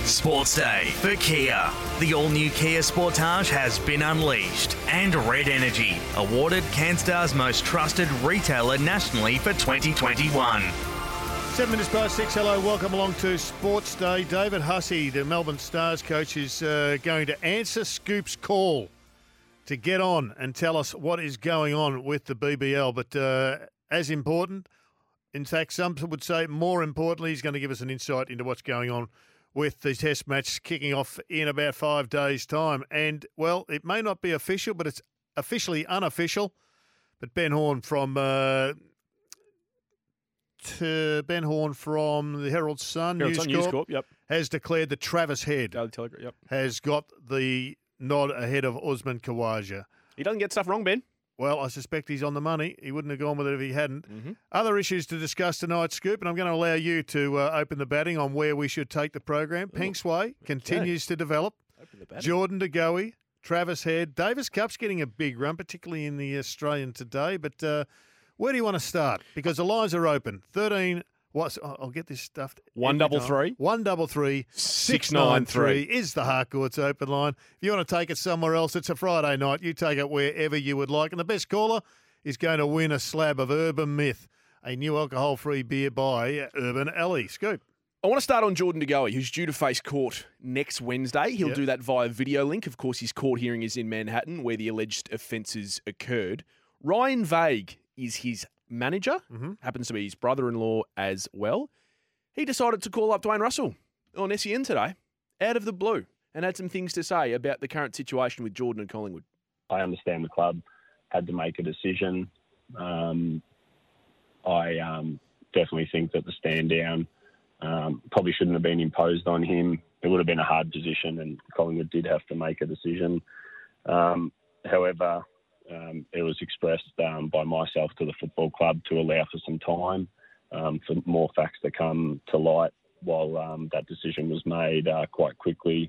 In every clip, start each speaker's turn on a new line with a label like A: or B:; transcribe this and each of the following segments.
A: Sports Day for Kia. The all-new Kia Sportage has been unleashed. And Red Energy, awarded CanStar's most trusted retailer nationally for 2021.
B: 7 minutes past 6. Hello, welcome along to Sports Day. David Hussey, the Melbourne Stars coach, is going to answer Scoop's call to get on and tell us what is going on with the BBL. But as important, in fact, some would say more importantly, he's going to give us an insight into what's going on with the test match kicking off in about 5 days' time. And, well, it may not be official, but it's officially unofficial. But Ben Horn from the Herald Sun, News Corp,
C: yep.
B: has declared that Travis Head
C: Daily Telegraph, yep.
B: has got the nod ahead of Usman Khawaja.
C: He doesn't get stuff wrong, Ben.
B: Well, I suspect he's on the money. He wouldn't have gone with it if he hadn't.
C: Mm-hmm.
B: Other issues to discuss tonight, Scoop, and I'm going to allow you to open the batting on where we should take the program. Pink's Way continues to develop. Jordan De Goey, Travis Head. Davis Cup's getting a big run, particularly in the Australian today. But where do you want to start? Because the lines are open. 13... I'll get this stuff.
C: 133
B: 133 693 is the Harcourts open line. If you want to take it somewhere else, it's a Friday night. You take it wherever you would like. And the best caller is going to win a slab of Urban Myth, a new alcohol-free beer by Urban Alley. Scoop.
C: I want to start on Jordan De Goey, who's due to face court next Wednesday. He'll do that via video link. Of course, his court hearing is in Manhattan, where the alleged offences occurred. Ryan Vague is his manager, happens to be his brother-in-law as well. He decided to call up Dwayne Russell on SEN today, out of the blue, and had some things to say about the current situation with Jordan and Collingwood.
D: I understand the club had to make a decision. I definitely think that the stand down probably shouldn't have been imposed on him. It would have been a hard position, and Collingwood did have to make a decision. However, it was expressed by myself to the football club to allow for some time for more facts to come to light while that decision was made quite quickly.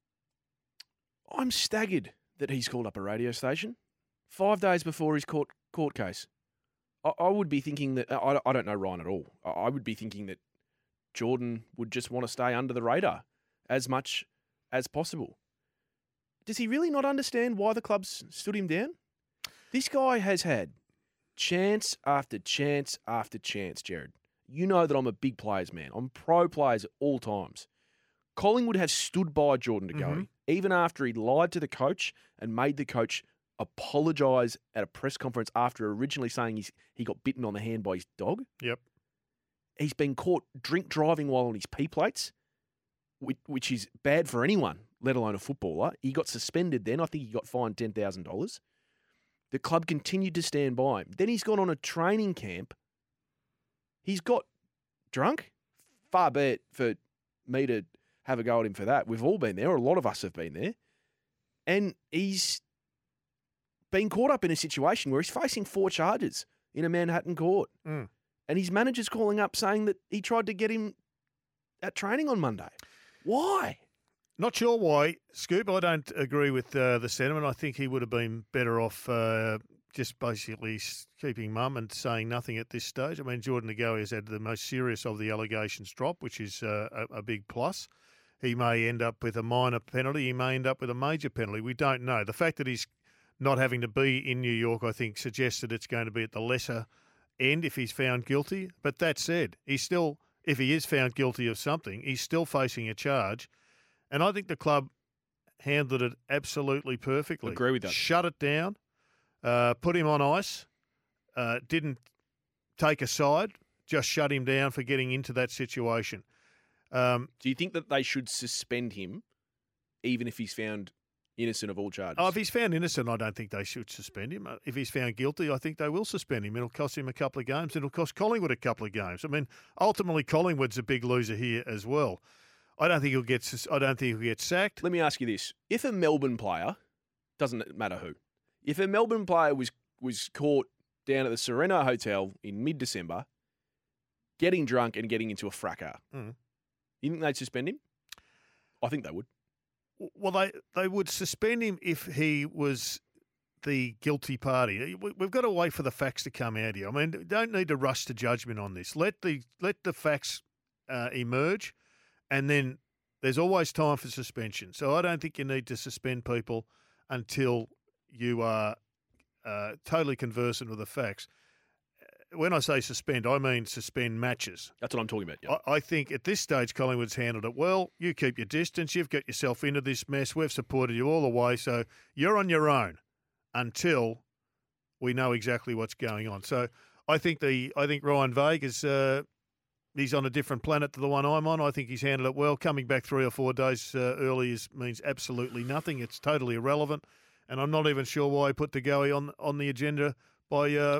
C: I'm staggered that he's called up a radio station 5 days before his court case. I would be thinking that, I don't know Ryan at all, I would be thinking that Jordan would just want to stay under the radar as much as possible. Does he really not understand why the club's stood him down? This guy has had chance after chance after chance, Jared. You know that I'm a big players man. I'm pro players at all times. Collingwood have stood by Jordan De Goey, even after he lied to the coach and made the coach apologise at a press conference after originally saying he got bitten on the hand by his dog.
B: Yep.
C: He's been caught drink driving while on his P plates, which is bad for anyone, let alone a footballer. He got suspended then. I think he got fined $10,000. The club continued to stand by him. Then he's gone on a training camp. He's got drunk. Far be it for me to have a go at him for that. We've all been there, or a lot of us have been there. And he's been caught up in a situation where he's facing 4 charges in a Manhattan court. And his manager's calling up saying that he tried to get him at training on Monday. Why?
B: Not sure why, Scoop. I don't agree with the sentiment. I think he would have been better off just basically keeping mum and saying nothing at this stage. I mean, Jordan De Goey has had the most serious of the allegations drop, which is a big plus. He may end up with a minor penalty. He may end up with a major penalty. We don't know. The fact that he's not having to be in New York, I think, suggests that it's going to be at the lesser end if he's found guilty. But that said, he's still, if he is found guilty of something, he's still facing a charge. And I think the club handled it absolutely perfectly.
C: Agree with that.
B: Shut it down, put him on ice, didn't take a side, just shut him down for getting into that situation.
C: Do you think that they should suspend him even if he's found innocent of all charges?
B: Oh, if he's found innocent, I don't think they should suspend him. If he's found guilty, I think they will suspend him. It'll cost him a couple of games. It'll cost Collingwood a couple of games. I mean, ultimately, Collingwood's a big loser here as well. I don't think he'll get sacked.
C: Let me ask you this. If a Melbourne player, doesn't matter who, if a Melbourne player was caught down at the Serena Hotel in mid-December getting drunk and getting into a fracas, you think they'd suspend him? I think they would.
B: Well, they would suspend him if he was the guilty party. We've got to wait for the facts to come out here. I mean, don't need to rush to judgment on this. Let the facts emerge, and then there's always time for suspension. So I don't think you need to suspend people until you are totally conversant with the facts. When I say suspend, I mean suspend matches.
C: That's what I'm talking about. Yeah.
B: I think at this stage, Collingwood's handled it well. You keep your distance. You've got yourself into this mess. We've supported you all the way. So you're on your own until we know exactly what's going on. So I think Ryan Vague is he's on a different planet to the one I'm on. I think he's handled it well. Coming back 3 or 4 days early means absolutely nothing. It's totally irrelevant. And I'm not even sure why he put De Goey on the agenda by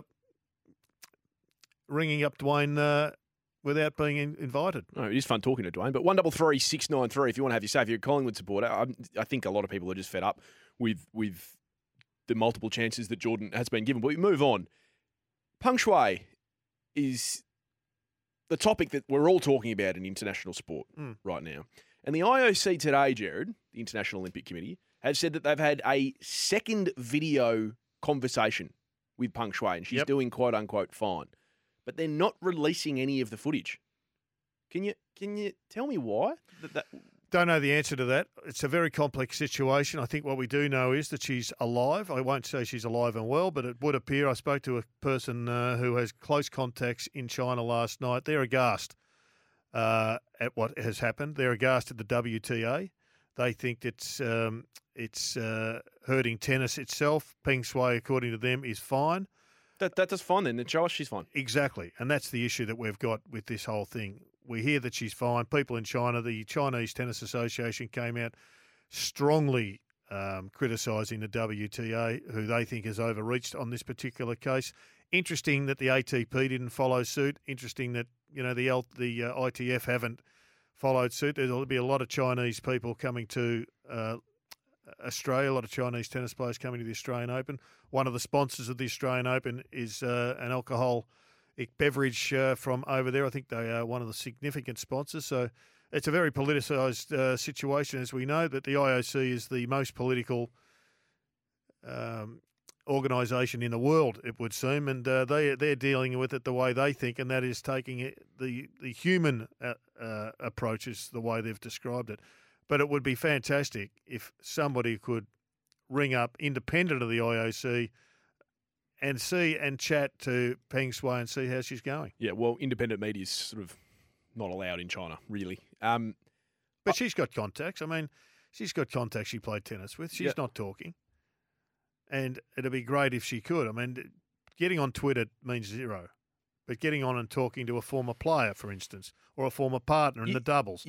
B: ringing up Dwayne without being invited.
C: No, it is fun talking to Dwayne. But 133 693, if you want to have your say, if you're a Collingwood supporter, I think a lot of people are just fed up with the multiple chances that Jordan has been given. But we move on. Peng Shuai is the topic that we're all talking about in international sport right now. And the IOC today, Jared, the International Olympic Committee, have said that they've had a second video conversation with Peng Shuai, and she's doing quote-unquote fine. But they're not releasing any of the footage. Can you tell me why?
B: Don't know the answer to that. It's a very complex situation. I think what we do know is that she's alive. I won't say she's alive and well, but it would appear. I spoke to a person who has close contacts in China last night. They're aghast at what has happened. They're aghast at the WTA. They think it's hurting tennis itself. Peng Shuai, according to them, is fine.
C: That's fine then. Then show us she's fine.
B: Exactly. And that's the issue that we've got with this whole thing. We hear that she's fine. People in China, the Chinese Tennis Association came out strongly criticising the WTA, who they think has overreached on this particular case. Interesting that the ATP didn't follow suit. Interesting that, the ITF haven't followed suit. There'll be a lot of Chinese people coming to Australia, a lot of Chinese tennis players coming to the Australian Open. One of the sponsors of the Australian Open is an alcoholic beverage from over there. I think they are one of the significant sponsors. So it's a very politicised situation, as we know, that the IOC is the most political organisation in the world, it would seem, and they're dealing with it the way they think, and that is taking the human approach is the way they've described it. But it would be fantastic if somebody could ring up independent of the IOC and see and chat to Peng Shuai and see how she's going.
C: Yeah, well, independent media is sort of not allowed in China, really.
B: But she's got contacts. I mean, she's got contacts she played tennis with. She's not talking. And it'd be great if she could. I mean, getting on Twitter means zero. But getting on and talking to a former player, for instance, or a former partner in the doubles,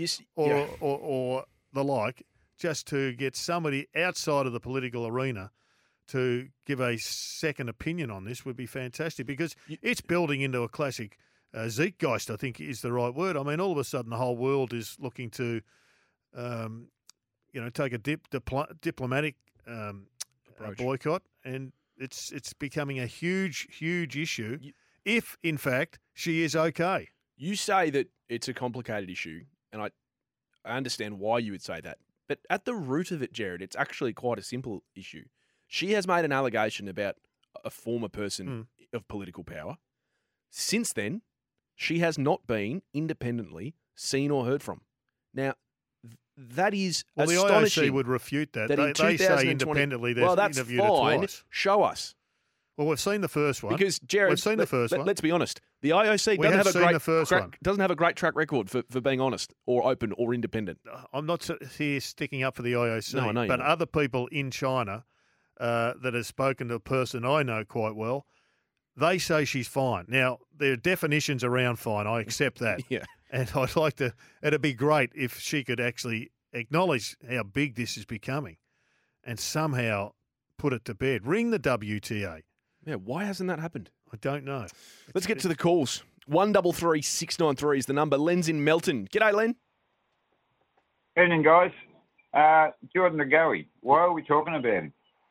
B: or the like, just to get somebody outside of the political arena to give a second opinion on this would be fantastic, because it's building into a classic zeitgeist, I think is the right word. I mean, all of a sudden the whole world is looking to, take a diplomatic boycott, and it's becoming a huge, huge issue if, in fact, she is okay.
C: You say that it's a complicated issue, and I understand why you would say that. But at the root of it, Jared, it's actually quite a simple issue. She has made an allegation about a former person of political power. Since then, she has not been independently seen or heard from. Now, that is astonishing.
B: The IOC would refute that. They say independently they've interviewed her twice.
C: Show us.
B: Well, we've seen the first one.
C: Because, Jared,
B: we've seen the first one.
C: Let's be honest. The IOC doesn't have a great track record for being honest or open or independent.
B: I'm not here sticking up for the IOC,
C: no, I know
B: but other people in China that have spoken to a person I know quite well, they say she's fine. Now, there are definitions around fine. I accept that.
C: Yeah.
B: And I'd like to – it'd be great if she could actually acknowledge how big this is becoming and somehow put it to bed. Ring the WTA.
C: Yeah, why hasn't that happened?
B: I don't know.
C: Let's get to the calls. 133 693 is the number. Len's in Melton. G'day, Len.
E: Evening, guys. Jordan De Goey. Why are we talking about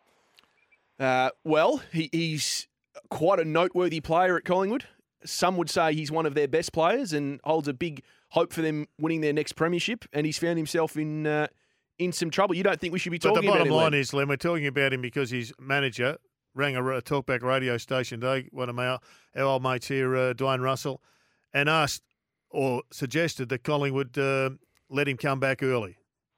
E: him?
C: Well, he's quite a noteworthy player at Collingwood. Some would say he's one of their best players and holds a big hope for them winning their next premiership, and he's found himself in some trouble. You don't think we should be talking about him?
B: But the bottom line is, Len, we're talking about him because his manager rang a talkback radio station today, one of our old mates here, Dwayne Russell, and asked or suggested that Collingwood let him come back early.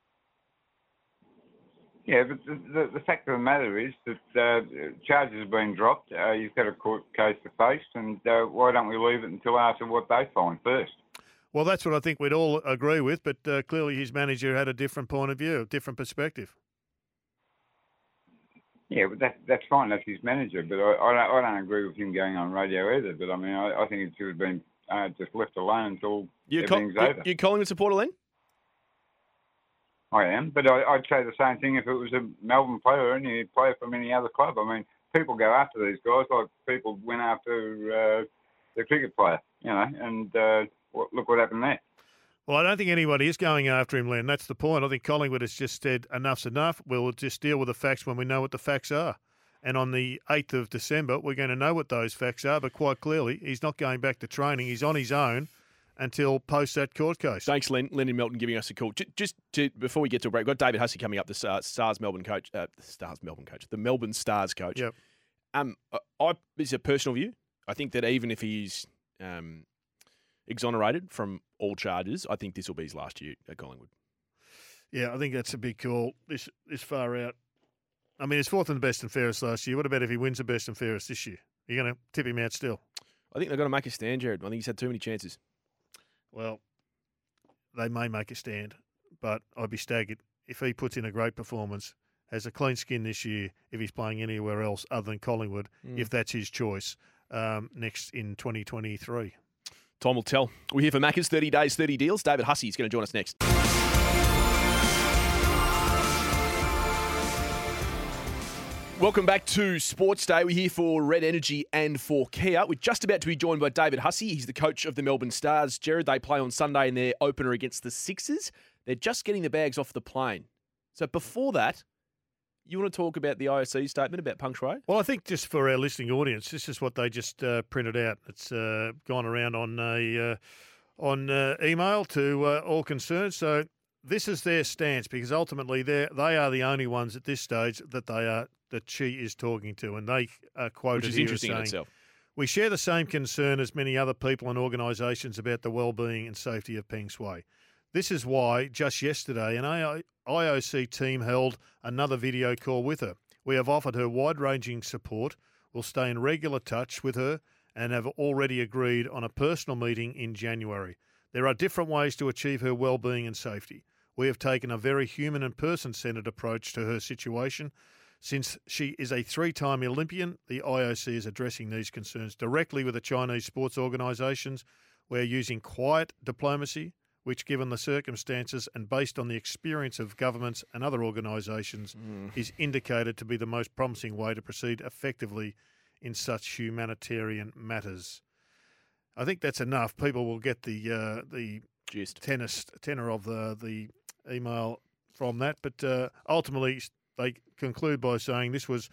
E: Yeah, but the fact of the matter is that charges have been dropped. He's got a court case to face, and why don't we leave it until after what they find first?
B: Well, that's what I think we'd all agree with, but clearly his manager had a different point of view, a different perspective.
E: Yeah, but that's fine. That's his manager. But I don't agree with him going on radio either. But, I mean, I think it should have been just left alone until everything's over.
C: You Collingwood supporter, Len?
E: I am. But I'd say the same thing if it was a Melbourne player or any player from any other club. I mean, people go after these guys like people went after the cricket player, you know, and look what happened there.
B: Well, I don't think anybody is going after him, Len. That's the point. I think Collingwood has just said enough's enough. We'll just deal with the facts when we know what the facts are. And on the 8th of December, we're going to know what those facts are. But quite clearly, he's not going back to training. He's on his own until post that court case.
C: Thanks, Len. Len in Melton giving us a call. Just before we get to a break, we've got David Hussey coming up, the the Melbourne Stars coach.
B: Yep.
C: This is a personal view. I think that even if he's exonerated from all charges, I think this will be his last year at Collingwood.
B: Yeah, I think that's a big call this far out. I mean, he's fourth in the best and fairest last year. What about if he wins the best and fairest this year? You're going to tip him out still?
C: I think they've got to make a stand, Jared. I think he's had too many chances.
B: Well, they may make a stand, but I'd be staggered if he puts in a great performance, has a clean skin this year, if he's playing anywhere else other than Collingwood, if that's his choice, next in 2023.
C: Time will tell. We're here for Macca's 30 Days, 30 Deals. David Hussey is going to join us next. Welcome back to Sports Day. We're here for Red Energy and for Kia. We're just about to be joined by David Hussey. He's the coach of the Melbourne Stars. Jared, they play on Sunday in their opener against the Sixers. They're just getting the bags off the plane. So before that, you want to talk about the IOC statement about Peng Shuai?
B: Well, I think just for our listening audience, this is what they just printed out. It's gone around on email to all concerned. So this is their stance, because ultimately they are the only ones at this stage that she is talking to, and they are quoted,
C: which is
B: here
C: interesting
B: as saying,
C: in itself.
B: "We share the same concern as many other people and organisations about the well-being and safety of Peng Shuai. This is why just yesterday an IOC team held another video call with her. We have offered her wide-ranging support. We'll stay in regular touch with her and have already agreed on a personal meeting in January. There are different ways to achieve her well-being and safety. We have taken a very human and person-centred approach to her situation. Since she is a 3-time Olympian, the IOC is addressing these concerns directly with the Chinese sports organisations. We're using quiet diplomacy, which, given the circumstances and based on the experience of governments and other organisations, is indicated to be the most promising way to proceed effectively in such humanitarian matters." I think that's enough. People will get the
C: gist,
B: tenor of the email from that. But ultimately, they conclude by saying this was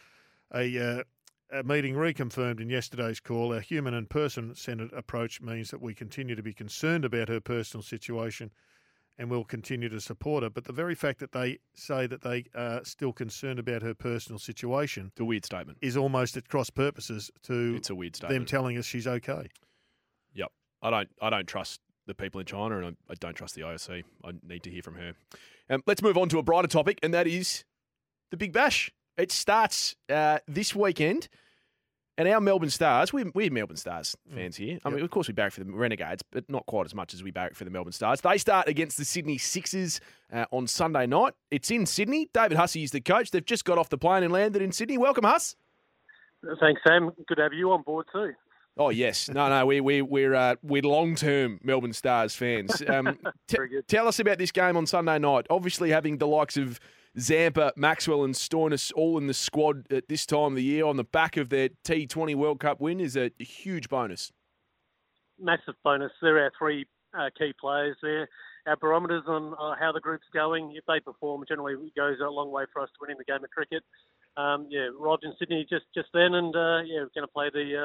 B: a meeting reconfirmed in yesterday's call. Our human and person-centred approach means that we continue to be concerned about her personal situation and will continue to support her. But the very fact that they say that they are still concerned about her personal situation,
C: it's a weird statement,
B: is almost at cross purposes to
C: it's a weird statement.
B: Them telling us she's okay.
C: Yep. I don't trust the people in China, and I don't trust the IOC. I need to hear from her. Let's move on to a brighter topic, and that is the Big Bash. It starts this weekend, and our Melbourne Stars, we're Melbourne Stars fans here. I mean, of course, we barrack for the Renegades, but not quite as much as we barrack for the Melbourne Stars. They start against the Sydney Sixers on Sunday night. It's in Sydney. David Hussey is the coach. They've just got off the plane and landed in Sydney. Welcome, Huss.
F: Thanks, Sam. Good to have you on board too.
C: Oh yes, no, we're long-term Melbourne Stars fans. Tell us about this game on Sunday night. Obviously, having the likes of Zampa, Maxwell and Stoinis all in the squad at this time of the year on the back of their T20 World Cup win is a huge bonus.
F: Massive bonus. They're our three key players there. Our barometers on how the group's going, if they perform, generally goes a long way for us to winning the game of cricket. Arrived in Sydney just then, and we're going to play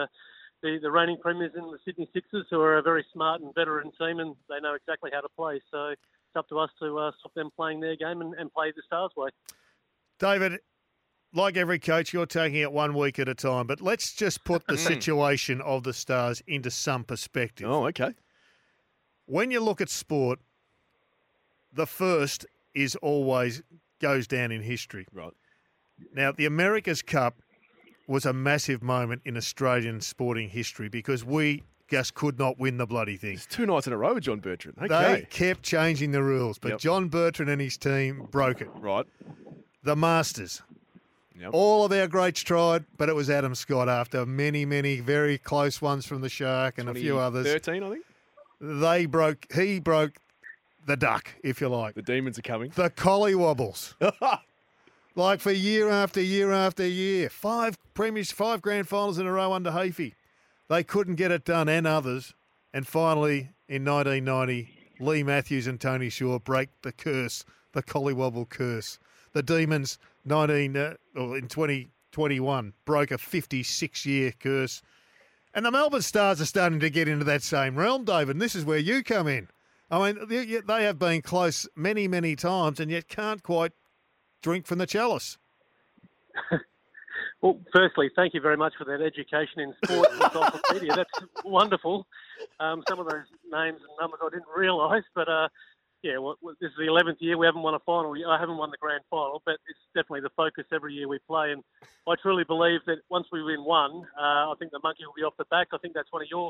F: the reigning premiers in the Sydney Sixers, who are a very smart and veteran team, and they know exactly how to play. So it's up to us to stop them playing their game and play the Stars' way.
B: David, like every coach, you're taking it 1 week at a time, but let's just put the situation of the Stars into some perspective.
C: Oh, okay.
B: When you look at sport, the first is always goes down in history.
C: Right.
B: Now, the America's Cup was a massive moment in Australian sporting history because we just could not win the bloody thing.
C: It's 2 nights in a row with John Bertrand. Okay.
B: They kept changing the rules, but
C: Yep.
B: John Bertrand and his team broke it.
C: Right.
B: The Masters.
C: Yep.
B: All of our greats tried, but it was Adam Scott after many, many very close ones from the Shark and a few others.
C: 13, I think.
B: He broke the duck, if you like.
C: The demons are coming.
B: The collie wobbles. Like for year after year after year. 5 grand finals in a row under Hafey. They couldn't get it done, and others. And finally, in 1990, Lee Matthews and Tony Shaw break the curse, the Collywobble curse. The Demons, in 2021, broke a 56-year curse. And the Melbourne Stars are starting to get into that same realm, David, and this is where you come in. I mean, they have been close many, many times and yet can't quite drink from the chalice.
F: Well, firstly, thank you very much for that education in sport and encyclopedia. That's wonderful. Some of those names and numbers I didn't realise, but this is the 11th year we haven't won a final. I haven't won the grand final, but it's definitely the focus every year we play. And I truly believe that once we win one, I think the monkey will be off the back. I think that's one of your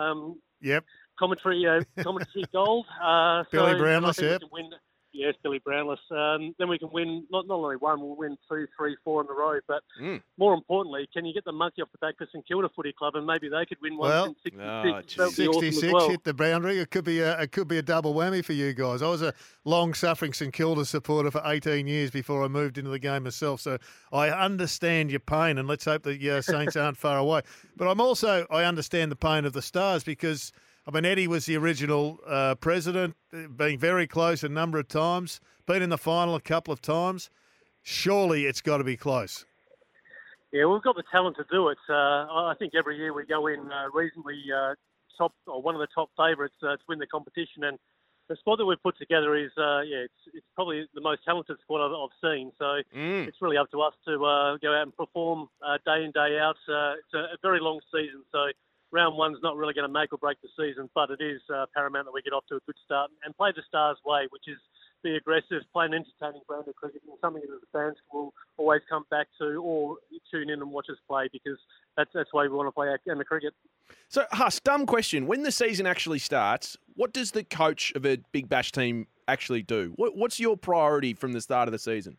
F: commentary gold.
B: Billy Brownless, yep.
F: Yes, Billy Brownless. Then we can win not only one, we'll win 2, 3, 4 in a row. But more importantly, can you get the monkey off the back for St Kilda Footy Club, and maybe they could win one in 66. That would be awesome as well.
B: Hit the boundary. It could be a double whammy for you guys. I was a long-suffering St Kilda supporter for 18 years before I moved into the game myself, so I understand your pain, and let's hope the Saints aren't far away. But I understand the pain of the Stars because, I mean, Eddie was the original president, being very close a number of times, been in the final a couple of times. Surely it's got to be close.
F: Yeah, we've got the talent to do it. I think every year we go in reasonably top, or one of the top favourites to win the competition. And the squad that we've put together is, it's probably the most talented squad I've seen. So it's really up to us to go out and perform day in, day out. It's a very long season, so round one's not really going to make or break the season, but it is paramount that we get off to a good start and play the Stars' way, which is be aggressive, play an entertaining brand of cricket, and something that the fans will always come back to or tune in and watch us play, because that's why we want to play our game of cricket.
C: So, Huss, dumb question. When the season actually starts, what does the coach of a Big Bash team actually do? What's your priority from the start of the season?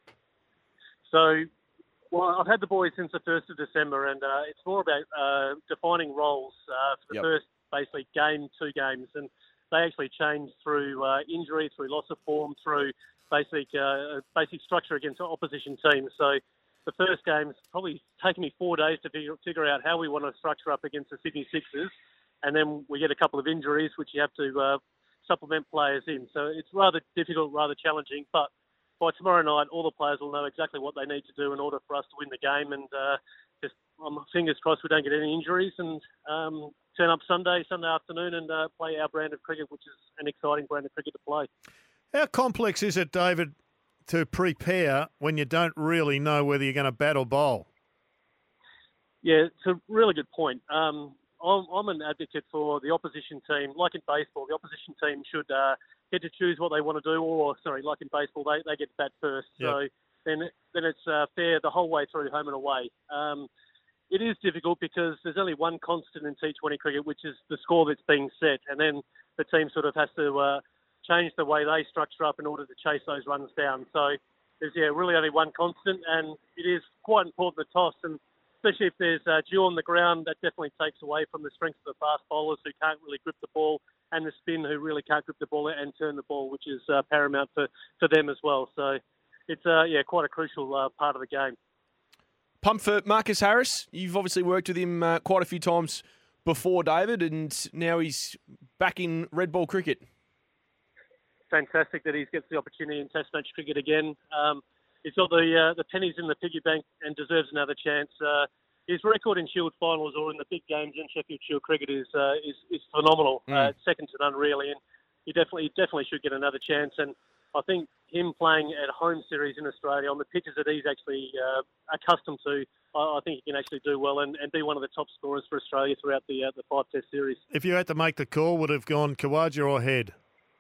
F: So, well, I've had the boys since the 1st of December, and it's more about defining roles for the first, basically, 2 games. And they actually change through injury, through loss of form, through basic structure against opposition teams. So the first game's probably taken me 4 days to figure out how we want to structure up against the Sydney Sixers. And then we get a couple of injuries, which you have to supplement players in. So it's rather difficult, rather challenging, but by tomorrow night, all the players will know exactly what they need to do in order for us to win the game. And just fingers crossed we don't get any injuries, and turn up Sunday afternoon and play our brand of cricket, which is an exciting brand of cricket to play.
B: How complex is it, David, to prepare when you don't really know whether you're going to bat or bowl?
F: Yeah, it's a really good point. I'm an advocate for the opposition team. Like in baseball, the opposition team should get to choose what they want to do, like in baseball, they get to bat first.
B: Yep.
F: So then it's fair the whole way through, home and away. It is difficult because there's only one constant in T20 cricket, which is the score that's being set, and then the team sort of has to change the way they structure up in order to chase those runs down. So there's really only one constant, and it is quite important to toss, and especially if there's dew on the ground, that definitely takes away from the strength of the fast bowlers who can't really grip the ball, and the spin who really can't grip the ball and turn the ball, which is paramount for them as well. So it's quite a crucial part of the game.
C: Pump for Marcus Harris. You've obviously worked with him quite a few times before, David, and now he's back in red ball cricket.
F: Fantastic that he gets the opportunity in Test match cricket again. He's got the pennies in the piggy bank and deserves another chance. His record in Shield finals or in the big games in Sheffield Shield cricket is phenomenal. It's second to none, really, and he definitely should get another chance. And I think him playing at home series in Australia on the pitches that he's actually accustomed to, I think he can actually do well and be one of the top scorers for Australia throughout the 5 Test series.
B: If you had to make the call, would have gone Khawaja or Head?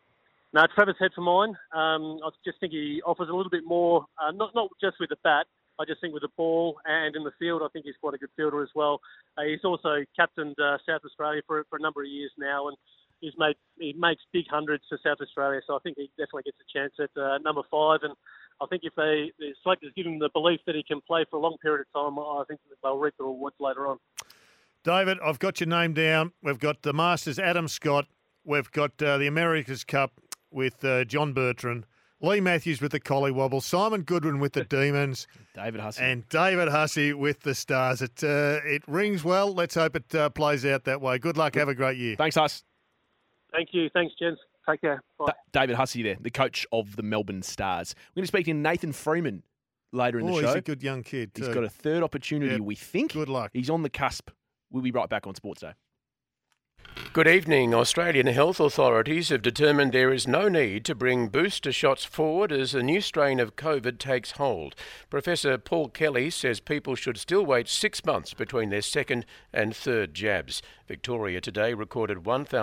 F: No, Travis Head for mine. I just think he offers a little bit more, not just with the bat. I just think with the ball and in the field, I think he's quite a good fielder as well. He's also captained South Australia for a number of years now, and he makes big hundreds for South Australia. So I think he definitely gets a chance at number 5. And I think if the selectors give him the belief that he can play for a long period of time, I think that they'll reap the rewards later on.
B: David, I've got your name down. We've got the Masters, Adam Scott. We've got the America's Cup with John Bertrand. Lee Matthews with the Collywobble, Simon Goodwin with the Demons,
C: David Hussey.
B: and David Hussey with the Stars. It rings well. Let's hope it plays out that way. Good luck. Have a great year.
C: Thanks, Huss.
F: Thank you. Thanks, gents. Take care. Bye.
C: David Hussey there, the coach of the Melbourne Stars. We're going to speak to Nathan Freeman later in the show.
B: He's a good young kid too.
C: He's got a third opportunity, we think.
B: Good luck.
C: He's on the cusp. We'll be right back on Sports Day.
G: Good evening. Australian health authorities have determined there is no need to bring booster shots forward as a new strain of COVID takes hold. Professor Paul Kelly says people should still wait 6 months between their second and third jabs. Victoria today recorded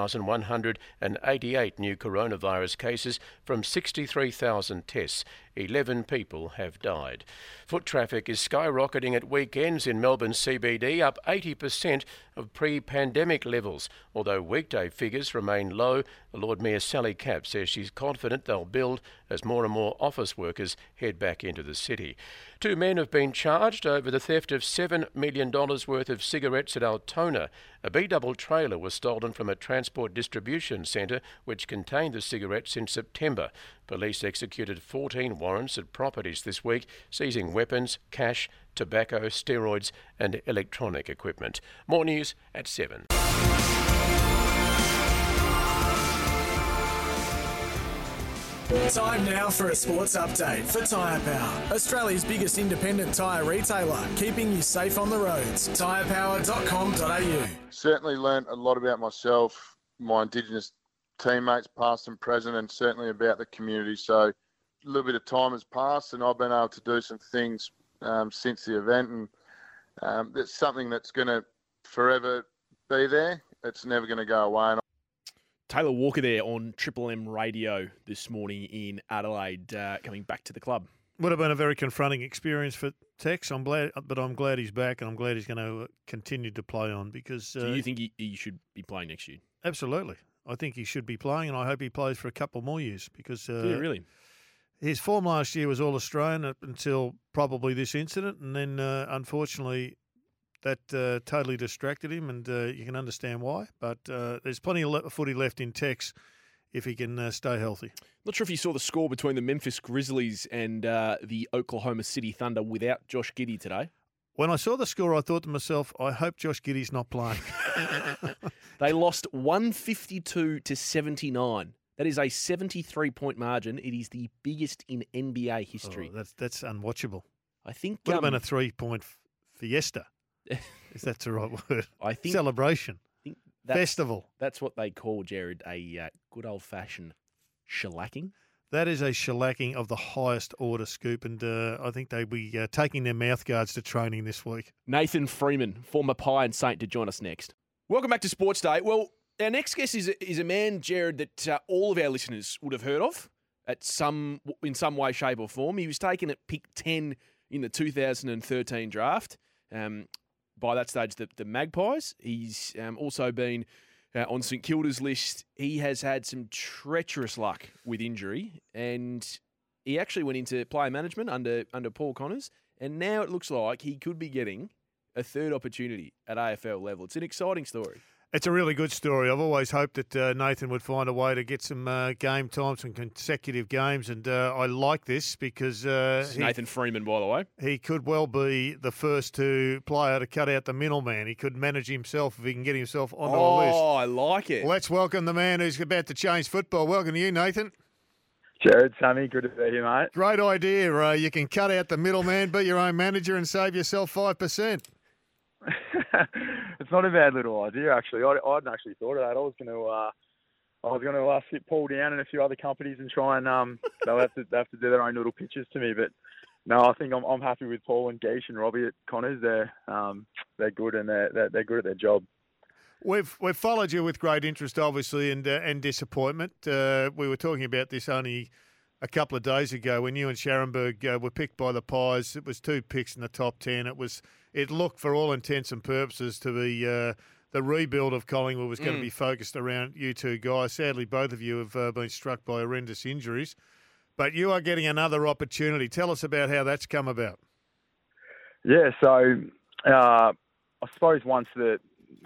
G: 1,188 new coronavirus cases from 63,000 tests. 11 people have died. Foot traffic is skyrocketing at weekends in Melbourne CBD, up 80% of pre-pandemic levels. Although weekday figures remain low, Lord Mayor Sally Capp says she's confident they'll build as more and more office workers head back into the city. 2 men have been charged over the theft of $7 million worth of cigarettes at Altona. A B-double trailer was stolen from a transport distribution centre which contained the cigarettes in September. Police executed 14 warrants at properties this week, seizing weapons, cash, tobacco, steroids and electronic equipment. More news at 7.
H: Time now for a sports update for Tyre Power, Australia's biggest independent tyre retailer, keeping you safe on the roads. Tyrepower.com.au.
I: Certainly learnt a lot about myself, my Indigenous teammates, past and present, and certainly about the community. So a little bit of time has passed and I've been able to do some things since the event, and it's something that's going to forever be there. It's never going to go away.
C: Taylor Walker there on Triple M Radio this morning in Adelaide, coming back to the club.
B: Would have been a very confronting experience for Tex. I'm glad he's back, and I'm glad he's going to continue to play on because.
C: So you think he should be playing next year?
B: Absolutely, I think he should be playing, and I hope he plays for a couple more years because.
C: Really.
B: His form last year was all Australian up until probably this incident, and then unfortunately. That totally distracted him, and you can understand why. But there's plenty of footy left in Tex if he can stay healthy.
C: Not sure if you saw the score between the Memphis Grizzlies and the Oklahoma City Thunder without Josh Giddey today.
B: When I saw the score, I thought to myself, I hope Josh Giddey's not playing.
C: They lost 152-79. That is a 73-point margin. It is the biggest in NBA history.
B: Oh, that's unwatchable.
C: I think
B: would have been a 3-point fiesta. Is that the right word?
C: I think
B: celebration, festival.
C: That's what they call, Jared, a good old-fashioned shellacking.
B: That is a shellacking of the highest order, Scoop, and I think they'll be taking their mouthguards to training this week.
C: Nathan Freeman, former Pie and Saint, to join us next. Welcome back to Sports Day. Well, our next guest is a man, Jared, that all of our listeners would have heard of in some way, shape or form. He was taken at pick 10 in the 2013 draft. By that stage, the Magpies. He's also been on St Kilda's list. He has had some treacherous luck with injury, and he actually went into player management under Paul Connors, and now it looks like he could be getting a third opportunity at AFL level. It's an exciting story.
B: It's a really good story. I've always hoped that Nathan would find a way to get some game time, some consecutive games, and I like this because
C: Nathan Freeman, by the way.
B: He could well be the first player to cut out the middleman. He could manage himself if he can get himself onto a list.
C: Oh, I like it.
B: Let's welcome the man who's about to change football. Welcome to you, Nathan.
J: Jared, Sammy, good to be here, mate.
B: Great idea. You can cut out the middleman, be your own manager, and save yourself 5%.
J: It's not a bad little idea, actually. I hadn't actually thought of that. I was going to sit Paul down and a few other companies and try and they'll have to do their own little pitches to me. But no, I think I'm happy with Paul and Geish and Robbie at Connors. They're good and they're good at their job.
B: We've followed you with great interest, obviously, and disappointment. We were talking about this only a couple of days ago when you and Scharenberg were picked by the Pies. It was 2 picks in the top 10. It looked, for all intents and purposes, to be the rebuild of Collingwood was going to be focused around you two guys. Sadly, both of you have been struck by horrendous injuries, but you are getting another opportunity. Tell us about how that's come about.
J: Yeah, so I suppose once the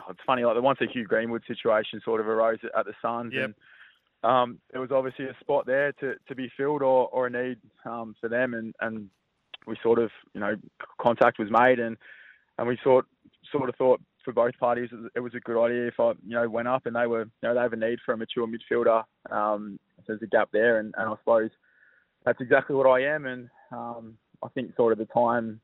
J: Hugh Greenwood situation sort of arose at the Suns,
B: Yep.
J: and there was obviously a spot there to be filled or a need for them, and we sort of, contact was made, and we sort of thought for both parties it was a good idea if I went up, and they have a need for a mature midfielder. There's a gap there, and I suppose that's exactly what I am, and I think sort of the time,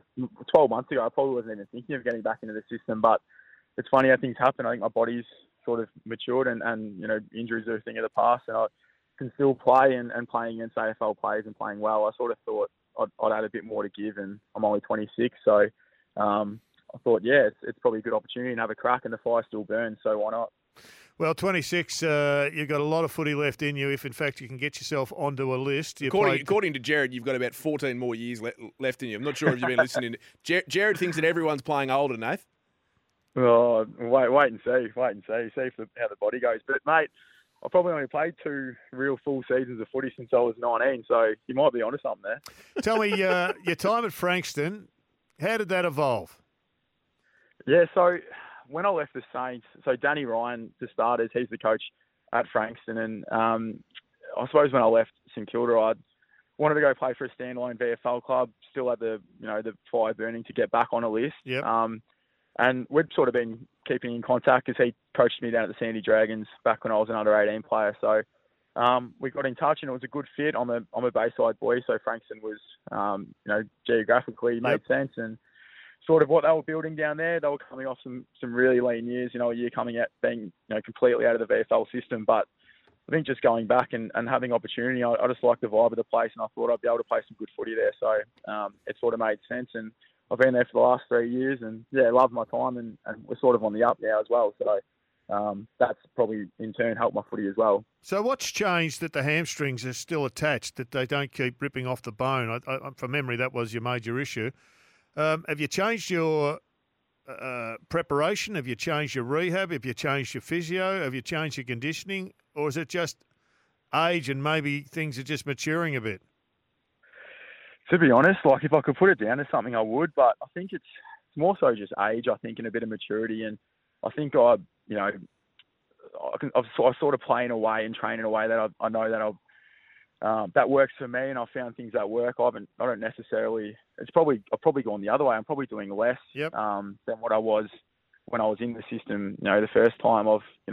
J: 12 months ago, I probably wasn't even thinking of getting back into the system, but it's funny how things happen. I think my body's sort of matured and injuries are a thing of the past, and I can still play and playing against AFL players and playing well. I sort of thought I'd had a bit more to give, and I'm only 26, so I thought, it's probably a good opportunity and have a crack, and the fire still burns, so why not?
B: Well, 26, you've got a lot of footy left in you if, in fact, you can get yourself onto a list.
C: According to Jared, you've got about 14 more years left in you. I'm not sure if you've been listening. Jared thinks that everyone's playing older, Nath.
J: Oh, wait and see. See how the body goes. But, mate, I probably only played 2 real full seasons of footy since I was 19, so you might be onto something there.
B: Tell me, your time at Frankston, how did that evolve?
J: Yeah, so when I left the Saints, so Danny Ryan, for starters, he's the coach at Frankston, and I suppose when I left St Kilda, I wanted to go play for a standalone VFL club, still had the fire burning to get back on a list.
B: Yep.
J: And we'd sort of been keeping in contact because he coached me down at the Sandy Dragons back when I was an under-18 player. So we got in touch, and it was a good fit. I'm a Bayside boy, so Frankston was, geographically made sense. And sort of what they were building down there, they were coming off some really lean years, a year coming out being completely out of the VFL system. But I think just going back and having opportunity, I just liked the vibe of the place, and I thought I'd be able to play some good footy there. So it sort of made sense, and I've been there for the last 3 years, and loved my time, and we're sort of on the up now as well. So that's probably in turn helped my footy as well.
B: So what's changed that the hamstrings are still attached, that they don't keep ripping off the bone? From memory, that was your major issue. Have you changed your preparation? Have you changed your rehab? Have you changed your physio? Have you changed your conditioning? Or is it just age and maybe things are just maturing a bit?
J: To be honest, if I could put it down to something, I would. But I think it's more so just age, I think, and a bit of maturity. And I think I sort of play in a way and train in a way that I know that that works for me, and I've found things that work. I don't necessarily. I've probably gone the other way. I'm probably doing less than what I was when I was in the system. The first time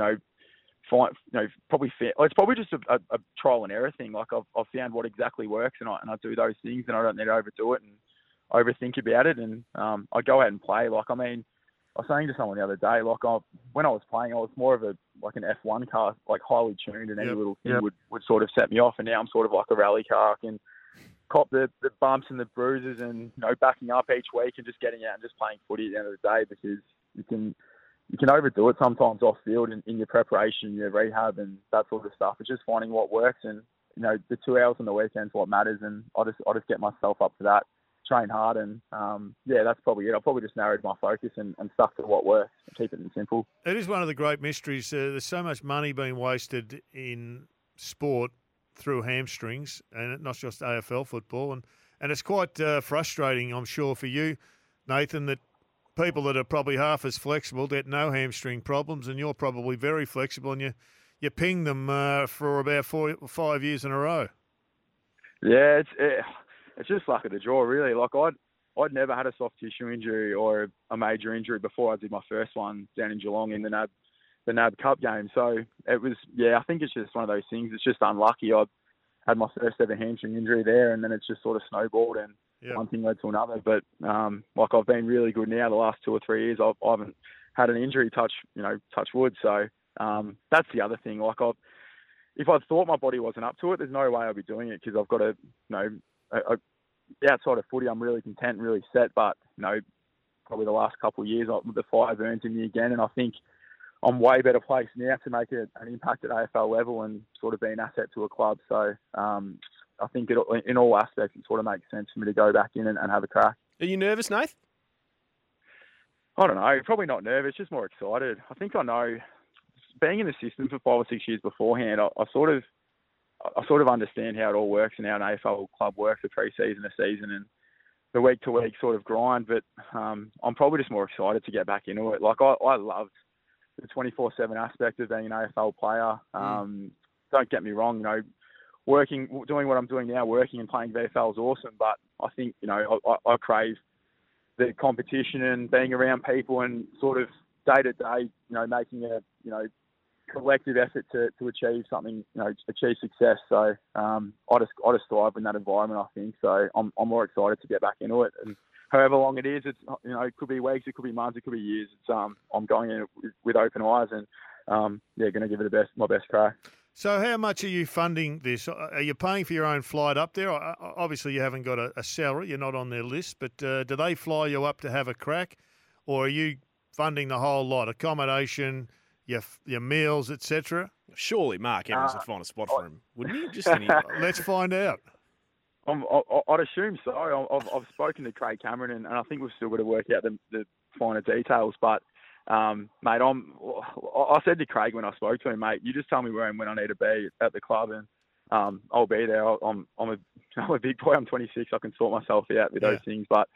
J: it's probably just a trial and error thing. I've found what exactly works, and I do those things, and I don't need to overdo it and overthink about it. And I go out and play. I was saying to someone the other day, when I was playing, I was more of an F1 car, highly tuned, and any little thing would sort of set me off. And now I'm sort of like a rally car. I can cop the bumps and the bruises, and backing up each week and just getting out and just playing footy at the end of the day, because you can overdo it sometimes off field in your preparation, your rehab, and that sort of stuff. It's just finding what works, and the 2 hours on the weekend's what matters, and I just get myself up for that. Train hard, and that's probably it. I probably just narrowed my focus and stuck to what works and keep it simple.
B: It is one of the great mysteries. There's so much money being wasted in sport through hamstrings, and not just AFL football, and it's quite frustrating, I'm sure, for you, Nathan, that people that are probably half as flexible get no hamstring problems, and you're probably very flexible, and you ping them for about 4 or 5 years in a row.
J: Yeah, it's just luck of the draw, really. I'd never had a soft tissue injury or a major injury before I did my first one down in Geelong in the NAB Cup game. So it was, I think it's just one of those things. It's just unlucky. I had my first ever hamstring injury there, and then it's just sort of snowballed, and one thing led to another. But I've been really good now the last 2 or 3 years. I haven't had an injury, touch wood. So that's the other thing. If I thought my body wasn't up to it, there's no way I'd be doing it, because I've got to, outside of footy, I'm really content, really set. But probably the last couple of years, the fire burns in me again, and I think I'm way better placed now to make an impact at AFL level and sort of be an asset to a club. So I think in all aspects, it sort of makes sense for me to go back in and have a crack.
C: Are you nervous, Nath?
J: I don't know. Probably not nervous, just more excited. I think I know, being in the system for 5 or 6 years beforehand, I sort of understand how it all works and how an AFL club works, a pre-season, a season, and the week-to-week sort of grind. But I'm probably just more excited to get back into it. Like, I loved the 24/7 aspect of being an AFL player. Don't get me wrong, doing what I'm doing now, working and playing VFL is awesome. But I think, I crave the competition and being around people and sort of day to day, making a, collective effort to achieve something, achieve success. So I just thrive in that environment, I think. So I'm more excited to get back into it. And however long it is, it's, it could be weeks, it could be months, it could be years. It's I'm going in with open eyes and going to give it my best crack.
B: So how much are you funding this? Are you paying for your own flight up there? Obviously, you haven't got a salary. You're not on their list. But do they fly you up to have a crack? Or are you funding the whole lot? Accommodation, your meals, etc.?
C: Surely Mark Evans would find a spot for him, wouldn't he? Just
B: Let's find out.
J: I'd assume so. I've spoken to Craig Cameron, and I think we've still got to work out the finer details. But mate, I said to Craig when I spoke to him, mate, you just tell me where and when I need to be at the club, and I'll be there. I'm a big boy. I'm 26. I can sort myself out with those things. But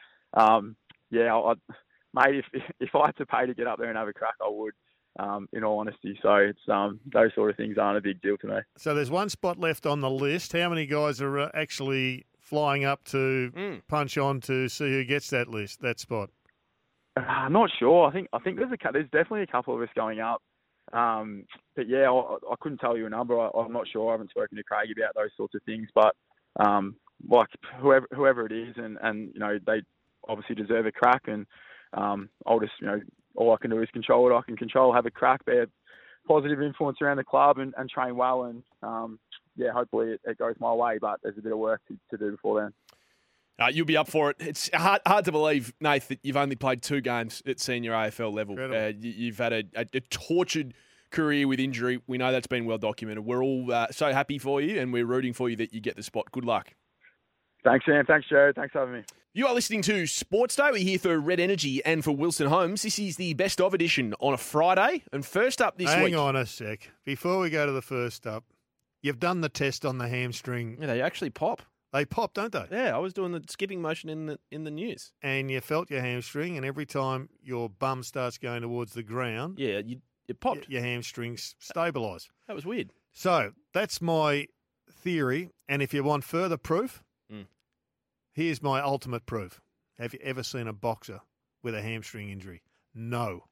J: mate, if I had to pay to get up there and have a crack, I would. In all honesty, so it's those sort of things aren't a big deal to me.
B: So there's one spot left on the list. How many guys are actually flying up to punch on to see who gets that spot?
J: I'm not sure. I think there's definitely a couple of us going up. But yeah, I couldn't tell you a number. I'm not sure. I haven't spoken to Craig about those sorts of things. But like whoever it is, and they obviously deserve a crack. And I'll just all I can do is control what I can control, have a crack, be a positive influence around the club and train well. And, hopefully it goes my way, but there's a bit of work to do before then.
C: You'll be up for it. It's hard to believe, Nath, that you've only played 2 games at senior AFL level. You've had a tortured career with injury. We know that's been well documented. We're all so happy for you, and we're rooting for you that you get the spot. Good luck.
J: Thanks, Sam. Thanks, Jared. Thanks for having me.
C: You are listening to Sports Day. We're here for Red Energy and for Wilson Homes. This is the best of edition on a Friday. And first up this week...
B: Hang on a sec. Before we go to the first up, you've done the test on the hamstring.
C: Yeah, they actually pop.
B: They pop, don't they?
C: Yeah, I was doing the skipping motion in the news.
B: And you felt your hamstring, and every time your bum starts going towards the ground...
C: Yeah, it popped.
B: Your hamstrings stabilise.
C: That was weird.
B: So, that's my theory. And if you want further proof... Here's my ultimate proof. Have you ever seen a boxer with a hamstring injury? No.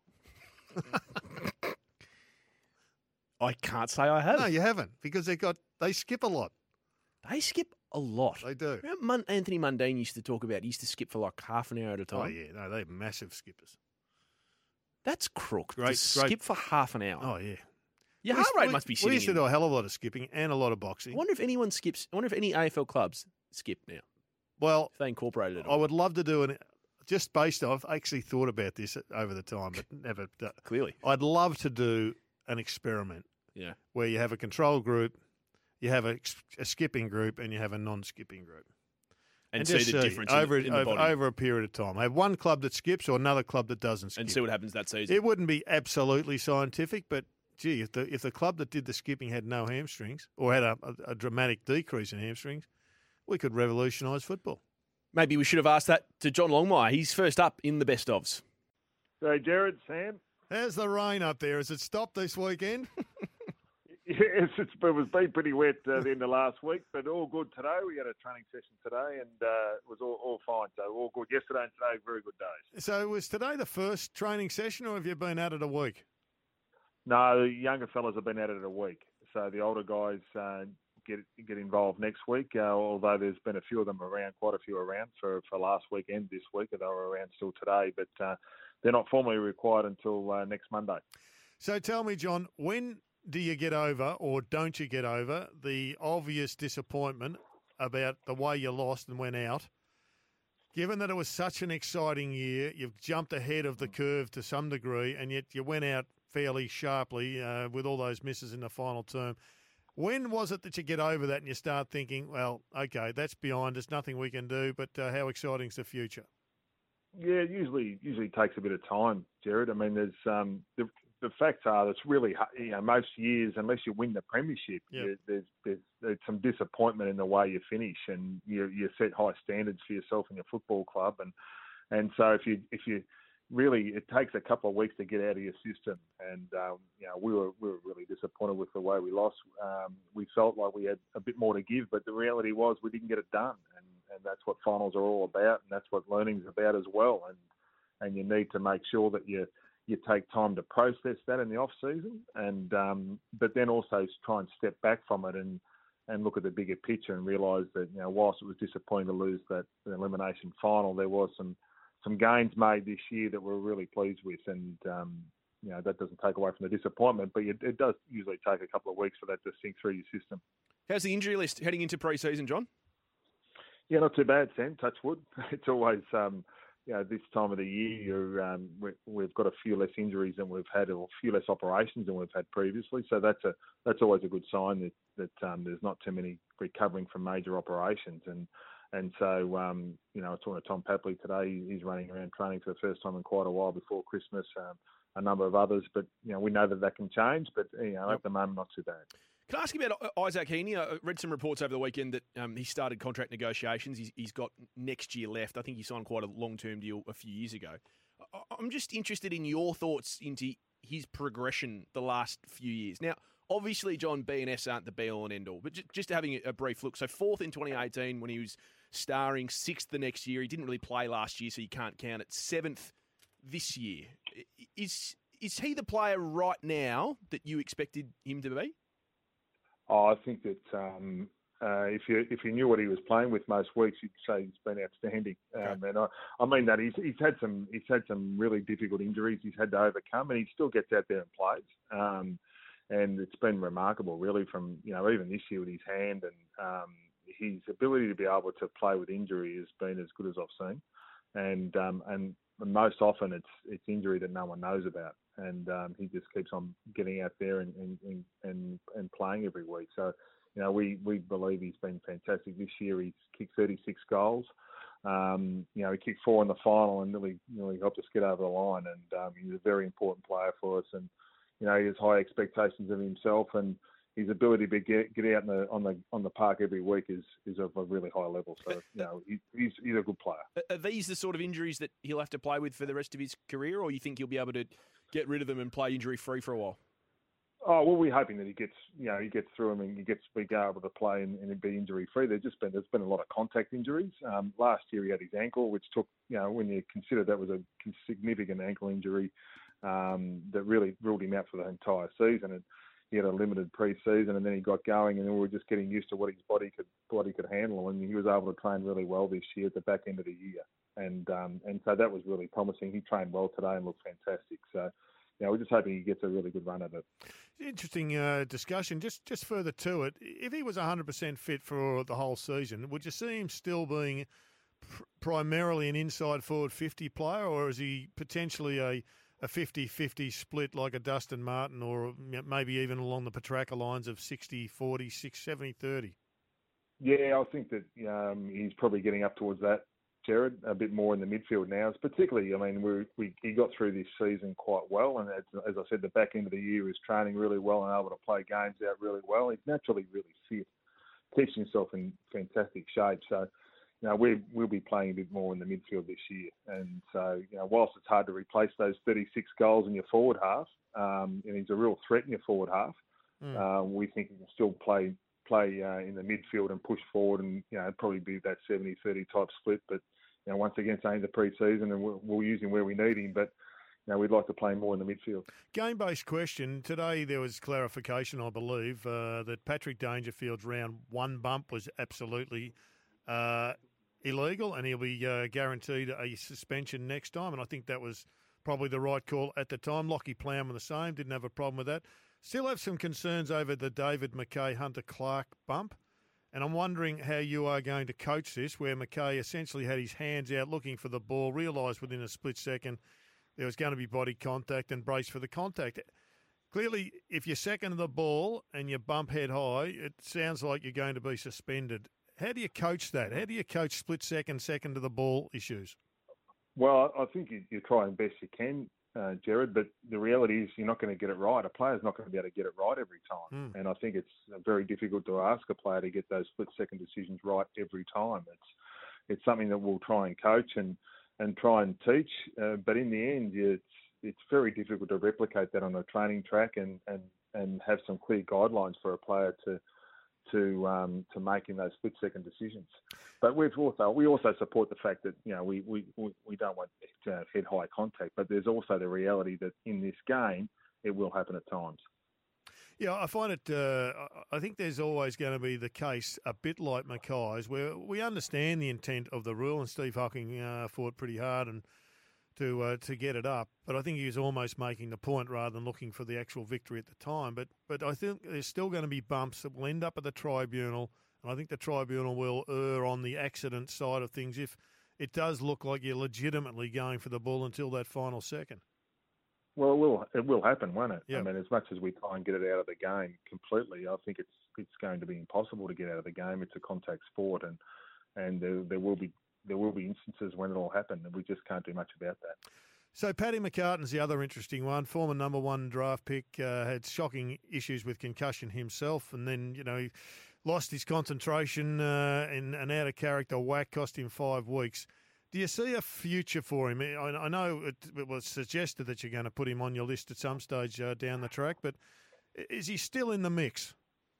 C: I can't say I have.
B: No, you haven't, because they skip a lot.
C: They skip a lot.
B: They do.
C: Remember Anthony Mundine used to talk about, he used to skip for like half an hour at a time?
B: Oh, yeah. No, they're massive skippers.
C: That's crook.
B: Great.
C: Skip for half an hour.
B: Oh, yeah.
C: Your heart rate must be sitting
B: We used to do a hell of a lot of skipping and a lot of boxing.
C: I wonder if anyone skips. I wonder if any AFL clubs skip now.
B: Well,
C: if they incorporated it.
B: I would love to do just based on, I've actually thought about this over the time, but never done.
C: Clearly.
B: I'd love to do an experiment.
C: Yeah.
B: Where you have a control group, you have a skipping group, and you have a non-skipping group.
C: And see the difference
B: over a period of time. Have one club that skips or another club that doesn't skip.
C: And see what happens that season.
B: It wouldn't be absolutely scientific, but gee, if the club that did the skipping had no hamstrings or had a dramatic decrease in hamstrings, we could revolutionise football.
C: Maybe we should have asked that to John Longmire. He's first up in the best ofs.
K: So, Jared, Sam.
B: How's the rain up there? Has it stopped this weekend?
K: Yes, it was been pretty wet the end of last week, but all good today. We had a training session today, and it was all fine. So all good yesterday and today, very good days.
B: So was today the first training session, or have you been at it a week?
K: No, the younger fellas have been at it a week. So the older guys get involved next week, although there's been a few of them around, quite a few around for last week and this week. They were around still today, but they're not formally required until next Monday.
B: So tell me, John, when do you get over or don't you get over the obvious disappointment about the way you lost and went out? Given that it was such an exciting year, you've jumped ahead of the curve to some degree, and yet you went out fairly sharply with all those misses in the final term. When was it that you get over that and you start thinking, well, okay, that's behind us, nothing we can do, but how exciting's the future?
K: Yeah, it usually takes a bit of time, Jared. I mean, there's the facts are that's really, most years, unless you win the premiership, there's some disappointment in the way you finish, and you set high standards for yourself and your football club, and so if you really, it takes a couple of weeks to get out of your system, and we were really disappointed with the way we lost. We felt like we had a bit more to give, but the reality was we didn't get it done, and that's what finals are all about, and that's what learning's about as well, and you need to make sure that you take time to process that in the off season, and but then also try and step back from it and look at the bigger picture and realise that whilst it was disappointing to lose that elimination final, there was some gains made this year that we're really pleased with, and that doesn't take away from the disappointment, but it does usually take a couple of weeks for that to sink through your system.
C: How's the injury list heading into pre-season, John?
K: Yeah, not too bad, Sam. Touch wood. It's always this time of the year, we've got a few less injuries than we've had, or a few less operations than we've had previously. So that's always a good sign that there's not too many recovering from major operations. And so I was talking to Tom Papley today. He's running around training for the first time in quite a while before Christmas. A number of others, but we know that can change. But at the moment, not too bad.
C: Can I ask you about Isaac Heaney? I read some reports over the weekend that he started contract negotiations. He's got next year left. I think he signed quite a long-term deal a few years ago. I'm just interested in your thoughts into his progression the last few years. Now, obviously, John, B&S aren't the be-all and end-all, but just having a brief look. So 4th in 2018 when he was starring, 6th the next year. He didn't really play last year, so you can't count it. 7th this year. Is he the player right now that you expected him to be?
K: Oh, I think that if you knew what he was playing with most weeks, you'd say he's been outstanding. Okay. And I mean that he's had some really difficult injuries he's had to overcome, and he still gets out there and plays. And it's been remarkable, really, from even this year with his hand, and his ability to be able to play with injury has been as good as I've seen. And most often it's injury that no one knows about, and he just keeps on getting out there and playing every week. So, we believe he's been fantastic this year. He's kicked 36 goals. He kicked 4 in the final and really helped us get over the line. And he's a very important player for us. And he has high expectations of himself, and his ability to get out on the park every week is of a really high level. So he's a good player.
C: Are these the sort of injuries that he'll have to play with for the rest of his career, or you think he'll be able to get rid of them and play injury free for a while?
K: Oh well, we're hoping that he gets through them and be able to play and be injury free. There's been a lot of contact injuries. Last year he had his ankle, which took when you consider that was a significant ankle injury that really ruled him out for the entire season. And he had a limited pre-season, and then he got going, and we were just getting used to what his body could handle, and he was able to train really well this year at the back end of the year, and so that was really promising. He trained well today and looked fantastic. So, we're just hoping he gets a really good run at it.
B: Interesting discussion. Just further to it, if he was 100% fit for the whole season, would you see him still being primarily an inside forward 50 player, or is he potentially a 50-50 split like a Dustin Martin, or maybe even along the Petrarca lines of 60-40, 70-30?
K: Yeah, I think that he's probably getting up towards that, Jared, a bit more in the midfield now. It's particularly, he got through this season quite well, and as I said, the back end of the year he was training really well and able to play games out really well. He's naturally really fit, keeps himself in fantastic shape. So, we'll be playing a bit more in the midfield this year. And so, whilst it's hard to replace those 36 goals in your forward half, and he's a real threat in your forward half, we think he can still play in the midfield and push forward, and probably be that 70-30 type split. But once again, saying the pre-season, and we'll use him where we need him, but we'd like to play more in the midfield.
B: Game-based question. Today there was clarification, I believe, that Patrick Dangerfield's round 1 bump was absolutely illegal, and he'll be guaranteed a suspension next time. And I think that was probably the right call at the time. Lockie Plowman the same, didn't have a problem with that. Still have some concerns over the David McKay, Hunter Clark bump. And I'm wondering how you are going to coach this, where McKay essentially had his hands out looking for the ball, realised within a split second there was going to be body contact and braced for the contact. Clearly, if you're second to the ball and you bump head high, it sounds like you're going to be suspended. How do you coach that? How do you coach split second to the ball issues?
K: Well, I think you try as best you can, Jared, but the reality is you're not going to get it right. A player's not going to be able to get it right every time. And I think it's very difficult to ask a player to get those split-second decisions right every time. It's something that we'll try and coach and try and teach, but in the end, it's very difficult to replicate that on a training track and have some clear guidelines for a player to making those split-second decisions. But we also support the fact that we don't want head-high contact, but there's also the reality that in this game it will happen at times.
B: Yeah, I find it. I think there's always going to be the case, a bit like Mackay's, where we understand the intent of the rule, and Steve Hocking fought pretty hard and to get it up. But I think he was almost making the point rather than looking for the actual victory at the time. But I think there's still going to be bumps that will end up at the tribunal, and I think the tribunal will err on the accident side of things if it does look like you're legitimately going for the ball until that final second.
K: Well, it will happen, won't it?
B: Yep.
K: I mean, as much as we try and get it out of the game completely, I think it's going to be impossible to get out of the game. It's a contact sport, and there will be instances when it'll happen, and we just can't do much about that.
B: So Paddy McCartan's the other interesting one. Former number 1 draft pick, had shocking issues with concussion himself, and then he lost his concentration in an out of character whack, cost him 5 weeks. Do you see a future for him? I know it was suggested that you're going to put him on your list at some stage down the track, but is he still in the mix?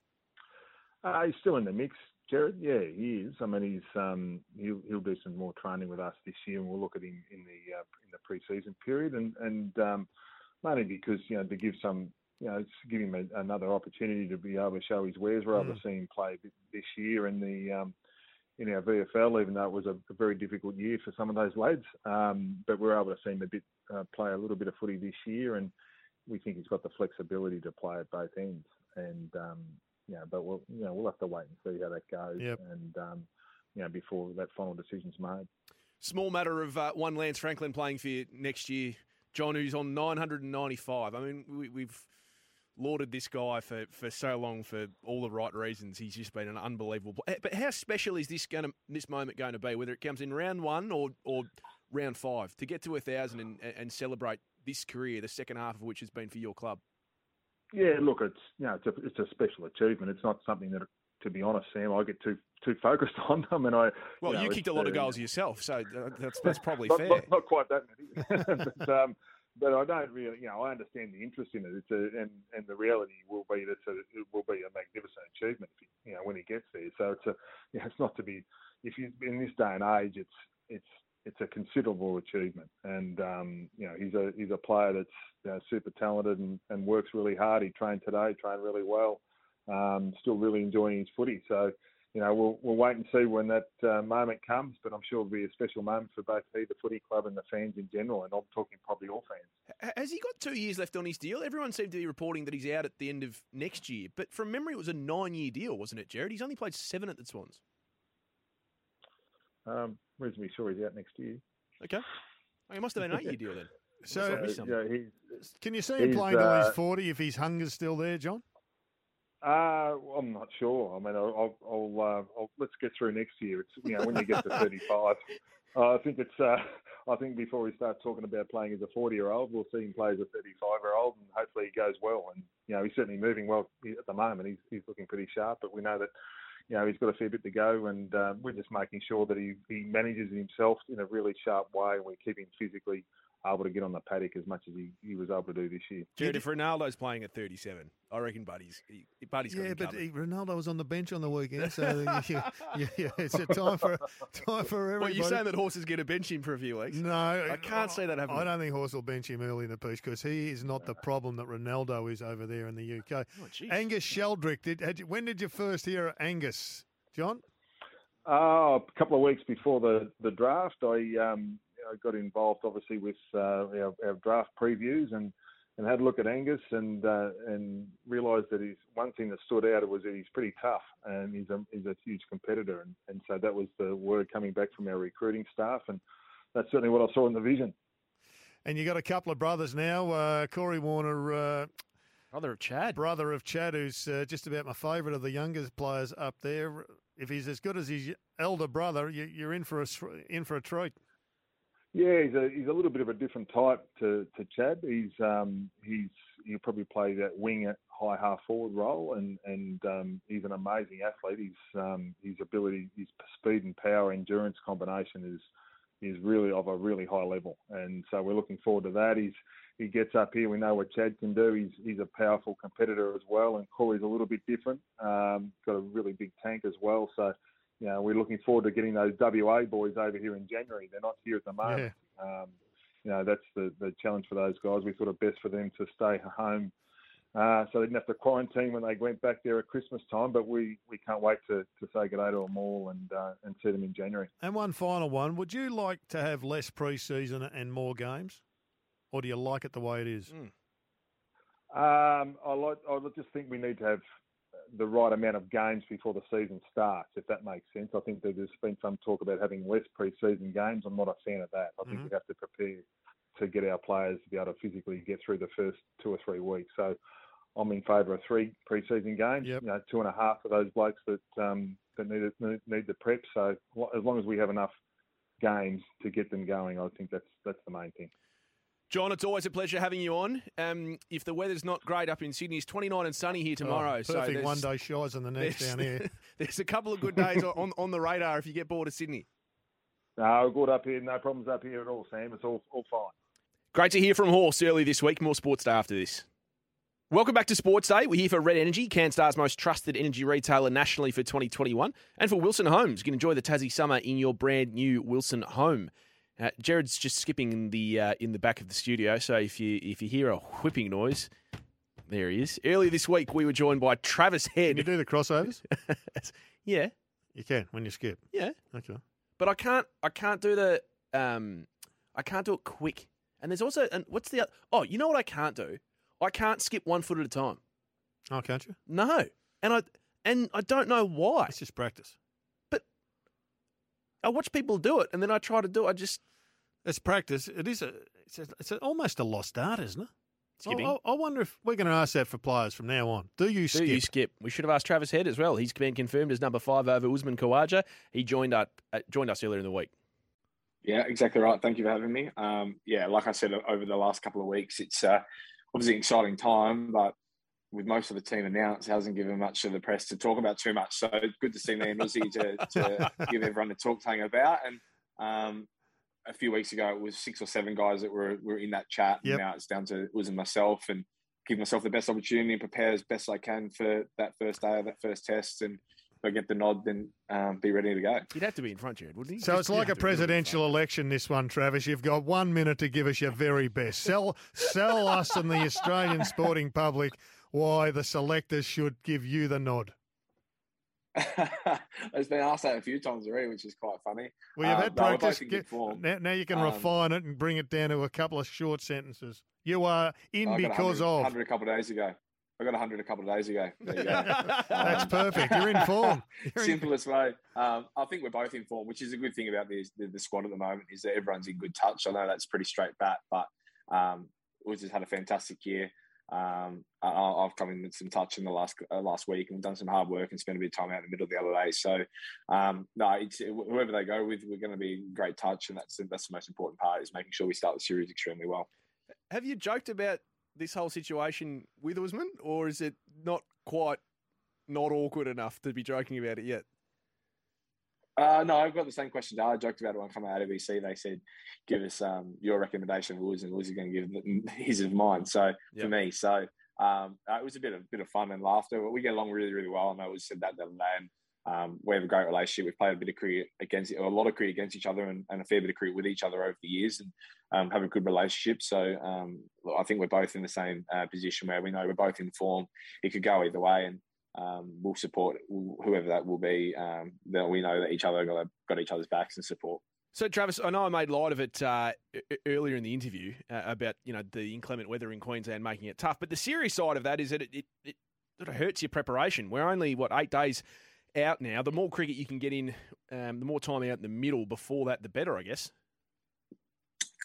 K: He's still in the mix, Jared. Yeah, he is. I mean, he'll do some more training with us this year, and we'll look at him in the pre-season period, and mainly because to give give him another opportunity to be able to show his wares. We're able to see him play this year in our VFL, even though it was a very difficult year for some of those lads. But we're able to see him play a little bit of footy this year, and we think he's got the flexibility to play at both ends. And but we'll have to wait and see how that goes.
B: Yep.
K: And before that final decision's made.
C: Small matter of one Lance Franklin playing for you next year, John, who's on 995. I mean, we've lauded this guy for so long for all the right reasons. He's just been an unbelievable player. But how special is this moment going to be, whether it comes in round 1 or round 5, to get to 1,000 and celebrate this career, the second half of which has been for your club?
K: Yeah, look, it's a special achievement. It's not something that, to be honest, Sam, I get too focused on them. And
C: you kicked a lot of goals yourself, so that's probably
K: not,
C: fair.
K: Not quite that many. But I don't really, I understand the interest in it. And the reality will be that it will be a magnificent achievement if when he gets there. So it's not to be, if you in this day and age, it's a considerable achievement. And he's a player that's super talented and works really hard. He trained today, trained really well. Still really enjoying his footy. So we'll wait and see when that moment comes, but I'm sure it'll be a special moment for both he, the footy club, and the fans in general, and I'm talking probably all fans.
C: Has he got 2 years left on his deal? Everyone seemed to be reporting that he's out at the end of next year, but from memory it was a 9-year deal, wasn't it, Jared? He's only played 7 at the Swans.
K: Reasonably sure he's out next year.
C: Okay. Oh, he must have been an 8-year deal then.
B: So, can you see him
K: he's
B: playing till he's 40 if his hunger's still there, John?
K: I'm not sure. I mean, I'll let's get through next year. It's when you get to 35, I think before we start talking about playing as a 40-year-old, we'll see him play as a 35-year-old, and hopefully he goes well. And he's certainly moving well at the moment. He's looking pretty sharp, but we know that he's got a fair bit to go, and we're just making sure that he manages himself in a really sharp way, and we keep him physically able to get on the paddock as much as he was able to do this year.
C: Jared, if Ronaldo's playing at 37, I reckon Buddy's got him covered.
B: Ronaldo was on the bench on the weekend, so it's a time for everybody.
C: Well, you're saying that Horses get a bench him for a few weeks?
B: No.
C: I can't see that happening.
B: I don't think Horse will bench him early in the piece because he is not the problem that Ronaldo is over there in the UK.
C: Oh,
B: Angus Sheldrick, when did you first hear of Angus, John?
K: A couple of weeks before the draft, I got involved obviously with our draft previews and had a look at Angus and realised that one thing that stood out was that he's pretty tough and he's a huge competitor, and so that was the word coming back from our recruiting staff, and that's certainly what I saw in the vision.
B: And you got a couple of brothers now, Corey Warner
C: Brother of Chad.
B: Brother of Chad, who's just about my favourite of the younger players up there. If he's as good as his elder brother, you're in for a treat.
K: Yeah, he's a little bit of a different type to Chad. He'll probably play that wing at high half forward role, and he's an amazing athlete. His ability, his speed and power endurance combination is really of a really high level, and so we're looking forward to that. He gets up here. We know what Chad can do. He's a powerful competitor as well, and Corey's a little bit different. Got a really big tank as well. So, we're looking forward to getting those WA boys over here in January. They're not here at the moment. Yeah. That's the challenge for those guys. We thought it best for them to stay home, so they didn't have to quarantine when they went back there at Christmas time. But we can't wait to say good day to them all and see them in January.
B: And one final one: would you like to have less pre-season and more games? Or do you like it the way it is?
K: I just think we need to have the right amount of games before the season starts, if that makes sense. I think that there's been some talk about having less pre-season games. I'm not a fan of that. I think we have to prepare to get our players to be able to physically get through the first 2 or 3 weeks. So I'm in favour of 3 pre-season games.
B: Yep.
K: 2.5 for those blokes that need the prep. So as long as we have enough games to get them going, I think that's the main thing.
C: John, it's always a pleasure having you on. If the weather's not great up in Sydney, it's 29 and sunny here tomorrow.
B: Perfect, one day shies and the next down here.
C: There's a couple of good days on the radar if you get bored of Sydney.
K: No, good up here. No problems up here at all, Sam. It's all fine.
C: Great to hear from Horse early this week. More Sports Day after this. Welcome back to Sports Day. We're here for Red Energy, CanStar's most trusted energy retailer nationally for 2021. And for Wilson Homes. You can enjoy the Tassie summer in your brand new Wilson home. Jared's just skipping in the back of the studio, so if you hear a whipping noise, there he is. Earlier this week, we were joined by Travis Head.
B: Can you do the crossovers?
C: Yeah,
B: you can when you skip.
C: Yeah,
B: okay.
C: But I can't do the I can't do it quick. And there's also what's the oh, you know what I can't do? I can't skip 1 foot at a time.
B: Oh, can't you?
C: No, and I don't know why.
B: It's just practice.
C: But I watch people do it, and then I try to do it.
B: It's practice. It's almost a lost art, isn't it?
C: Skipping.
B: I wonder if we're going to ask that for players from now on. Do you skip?
C: We should have asked Travis Head as well. He's been confirmed as number 5 over Usman Khawaja. He joined us earlier in the week.
L: Yeah, exactly right. Thank you for having me. Like I said, over the last couple of weeks, it's obviously an exciting time, but with most of the team announced, it hasn't given much of the press to talk about too much. So good to see me and Uzi to give everyone to talk something about. And a few weeks ago, it was 6 or 7 guys that were in that chat.
B: Yep.
L: And now it's down to Uzi and myself, and give myself the best opportunity and prepare as best I can for that first day of that first test. And if I get the nod, then be ready to go.
C: You'd have to be in front, Jared, wouldn't you?
B: So it's like a presidential election, this one, Travis. You've got 1 minute to give us your very best. Sell us and the Australian sporting public why the selectors should give you the nod.
L: It's been asked that a few times already, which is quite funny.
B: Well, you've had practice.
L: Now
B: you can refine it and bring it down to a couple of short sentences. You are in because of.
L: 100 a couple of days ago. I got 100 a couple of days ago. There you go.
B: That's perfect. You're in form.
L: Simplest way. I think we're both in form, which is a good thing about the squad at the moment, is that everyone's in good touch. I know that's pretty straight bat, but we've just had a fantastic year. I've come in with some touch in the last week and done some hard work and spent a bit of time out in the middle the other day. So, it's whoever they go with, we're going to be in great touch, and that's the most important part, is making sure we start the series extremely well.
C: Have you joked about this whole situation with Usman, or is it not awkward enough to be joking about it yet?
L: No, I've got the same questions. I joked about it when I come out of ABC. They said, give us your recommendation of Lewis, and Lewis is going to give his of mine. So for me, it was a bit of fun and laughter. But we get along really, really well. And I always said that the other day. And we have a great relationship. We've played a lot of cricket against each other, and a fair bit of cricket with each other over the years, and have a good relationship. So I think we're both in the same position where we know we're both in form. It could go either way, and we'll support whoever that will be. That we know that each other got each other's backs and support. So, Travis, I know I made light of it earlier in the interview about the inclement weather in Queensland making it tough, but the serious side of that is that it sort of hurts your preparation. We're only 8 days out now. The more cricket you can get in, the more time out in the middle before that, the better, I guess.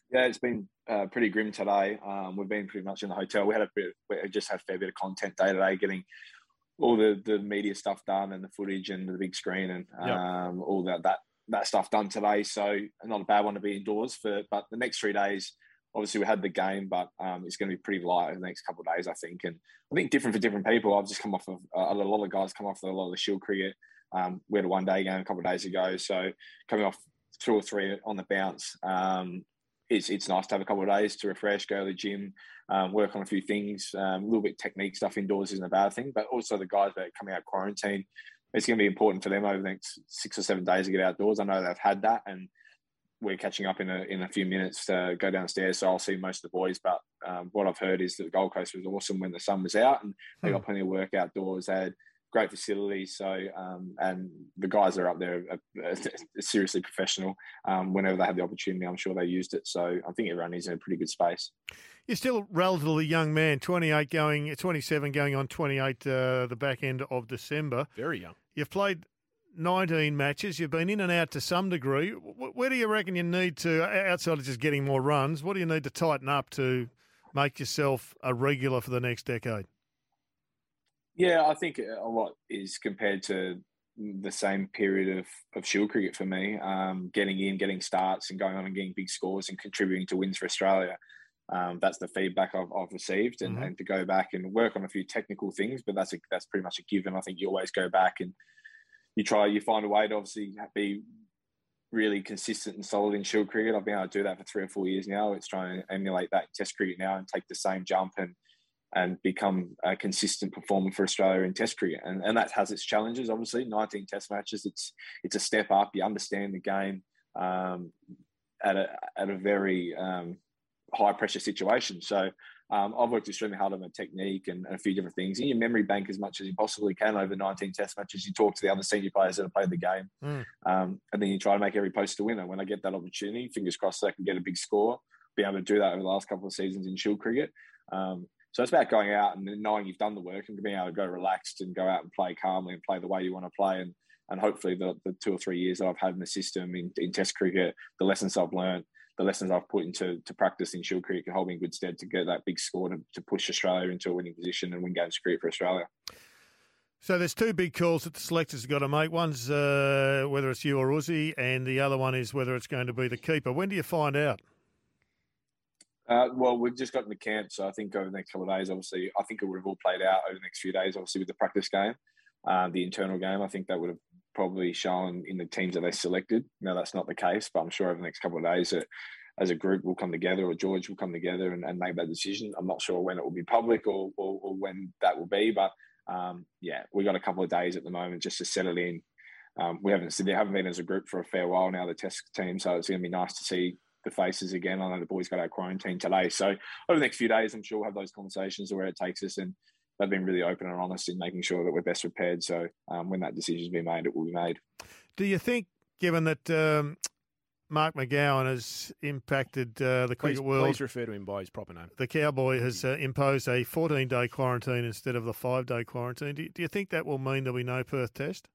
L: Yeah, it's been pretty grim today. We've been pretty much in the hotel. We just had a fair bit of content day today, getting all the media stuff done and the footage and the big screen and all that stuff done today. So not a bad one to be indoors for. But the next 3 days, obviously we had the game, but it's going to be pretty light in the next couple of days, I think. And I think different for different people. I've just come off of a lot of guys come off of a lot of the Shield cricket. We had a one-day game a couple of days ago, so coming off 2 or 3 on the bounce. It's nice to have a couple of days to refresh, go to the gym, work on a few things. A little bit of technique stuff indoors isn't a bad thing, but also the guys that are coming out of quarantine, it's going to be important for them over the next 6 or 7 days to get outdoors. I know they've had that, and we're catching up in a few minutes to go downstairs, so I'll see most of the boys. But what I've heard is that the Gold Coast was awesome when the sun was out, and they got plenty of work outdoors. They had great facilities, so and the guys that are up there are seriously professional. Whenever they had the opportunity, I'm sure they used it. So I think everyone is in a pretty good space.
B: You're still a relatively young man, 27 going on 28 the back end of December.
C: Very young.
B: You've played 19 matches. You've been in and out to some degree. Where do you reckon you need to, outside of just getting more runs, what do you need to tighten up to make yourself a regular for the next decade?
L: Yeah, I think a lot is compared to the same period of Shield cricket for me. Getting in, getting starts and going on and getting big scores and contributing to wins for Australia. That's the feedback I've received, and to go back and work on a few technical things, but that's pretty much a given. I think you always go back and you find a way to obviously be really consistent and solid in Shield cricket. I've been able to do that for 3 or 4 years now. It's trying to emulate that in Test cricket now and take the same jump and become a consistent performer for Australia in Test cricket. And that has its challenges, obviously. 19 Test matches, it's a step up. You understand the game at a very high pressure situation. So I've worked extremely hard on the technique and a few different things. In your memory bank as much as you possibly can over 19 Test matches. You talk to the other senior players that have played the game, and then you try to make every post a winner. When I get that opportunity, fingers crossed I can get a big score. Be able to do that over the last couple of seasons in Shield cricket. So it's about going out and knowing you've done the work and being able to go relaxed and go out and play calmly and play the way you want to play. And hopefully the 2 or 3 years that I've had in the system in Test cricket, the lessons I've learned, the lessons I've put into practice in Shield cricket can hold me in good stead to get that big score to push Australia into a winning position and win games of cricket for Australia.
B: So there's 2 big calls that the selectors have got to make. One's whether it's you or Uzi, and the other one is whether it's going to be the keeper. When do you find out?
L: Well, we've just gotten the camp, so I think over the next couple of days, obviously, I think it would have all played out over the next few days, obviously, with the practice game, the internal game. I think that would have probably shown in the teams that they selected. No, that's not the case, but I'm sure over the next couple of days that as a group we'll come together, or George will come together and make that decision. I'm not sure when it will be public or when that will be, but we've got a couple of days at the moment just to settle in. They haven't been as a group for a fair while now, the Test team, so it's going to be nice to see the faces again. I know the boys got out of quarantine today, so over the next few days I'm sure we'll have those conversations of where it takes us, and they've been really open and honest in making sure that we're best prepared. So when that decision's been made, it will be made. Do
B: you think, given that Mark McGowan has impacted the cricket world...
C: Please refer to him by his proper name.
B: The Cowboy has imposed a 14-day quarantine instead of the 5-day quarantine. Do you think that will mean there'll be no Perth Test?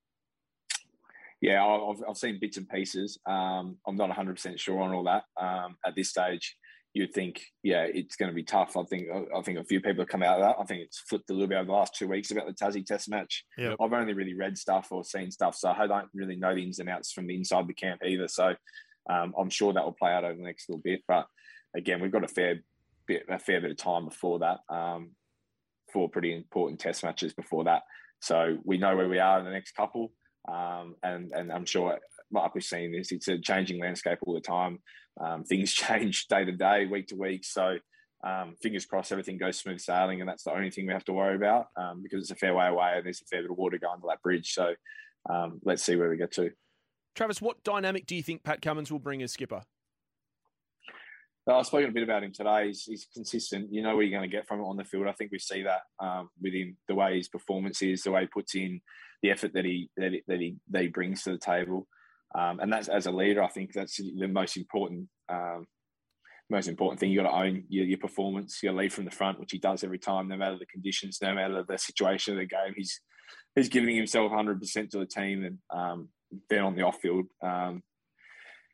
L: Yeah, I've seen bits and pieces. I'm not 100% sure on all that. At this stage, you'd think, it's going to be tough. I think a few people have come out of that. I think it's flipped a little bit over the last 2 weeks about the Tassie Test match. Yep. I've only really read stuff or seen stuff, so I don't really know the ins and outs from inside the camp either. So I'm sure that will play out over the next little bit. But again, we've got a fair bit of time before that, 4 pretty important Test matches before that. So we know where we are in the next couple. And I'm sure, like we've seen this, it's a changing landscape all the time. Things change day to day, week to week. So fingers crossed everything goes smooth sailing, and that's the only thing we have to worry about because it's a fair way away and there's a fair bit of water going to that bridge. So let's see where we get to.
C: Travis, what dynamic do you think Pat Cummins will bring as skipper?
L: I've spoken a bit about him today. He's consistent. You know what you're going to get from it on the field. I think we see that with him, the way his performance is, the way he puts in, the effort that he brings to the table, and that's, as a leader, I think that's the most important thing. You got to own your performance. You got to lead from the front, which he does every time, no matter the conditions, no matter the situation of the game. He's giving himself 100% to the team, and then on the off field.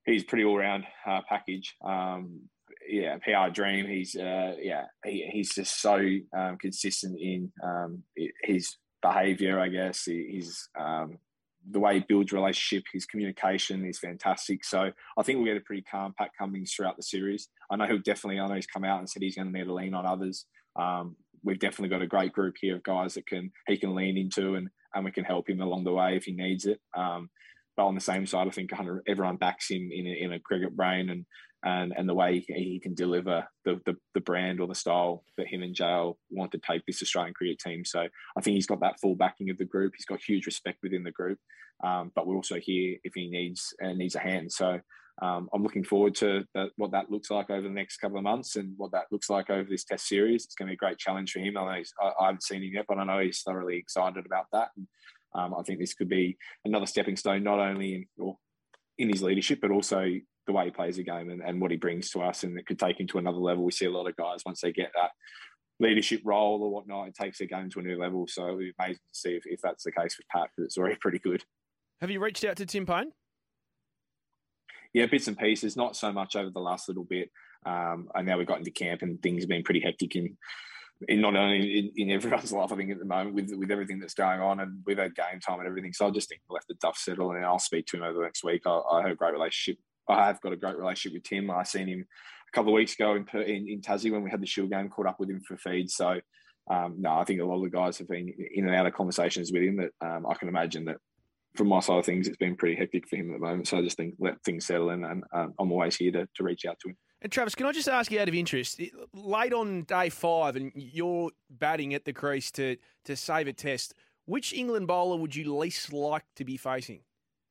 L: he's pretty all-round package. PR dream. He's he's just so consistent in his behaviour, I guess. He's the way he builds relationship, his communication is fantastic. So I think we'll get a pretty calm Pat Cummins throughout the series. I know he's come out and said he's going to need to lean on others. We've definitely got a great group here of guys that he can lean into and we can help him along the way if he needs it. But on the same side, I think everyone backs him in a cricket brain and the way he can deliver the brand or the style that him and JL want to take this Australian cricket team. So I think he's got that full backing of the group. He's got huge respect within the group. But we're also here if he needs a hand. So I'm looking forward to what that looks like over the next couple of months and what that looks like over this Test series. It's going to be a great challenge for him. I haven't seen him yet, but I know he's thoroughly excited about that. And, I think this could be another stepping stone, not only in his leadership, but also the way he plays the game and what he brings to us, and it could take him to another level. We see a lot of guys, once they get that leadership role or whatnot, it takes their game to a new level. So it would be amazing to see if that's the case with Pat, because it's already pretty good.
C: Have you reached out to Tim Payne?
L: Yeah, bits and pieces, not so much over the last little bit. And now we've got into camp and things have been pretty hectic in not only in everyone's life, I think, at the moment with everything that's going on and with our game time and everything. So I just think we'll let the dust settle and I'll speak to him over the next week. I have a great relationship. I have got a great relationship with Tim. I seen him a couple of weeks ago in Tassie when we had the Shield game, caught up with him for feed. So, I think a lot of the guys have been in and out of conversations with him that I can imagine that from my side of things, it's been pretty hectic for him at the moment. So I just think let things settle in and I'm always here to reach out to him.
C: And Travis, can I just ask you out of interest, late on day 5 and you're batting at the crease to save a test, which England bowler would you least like to be facing?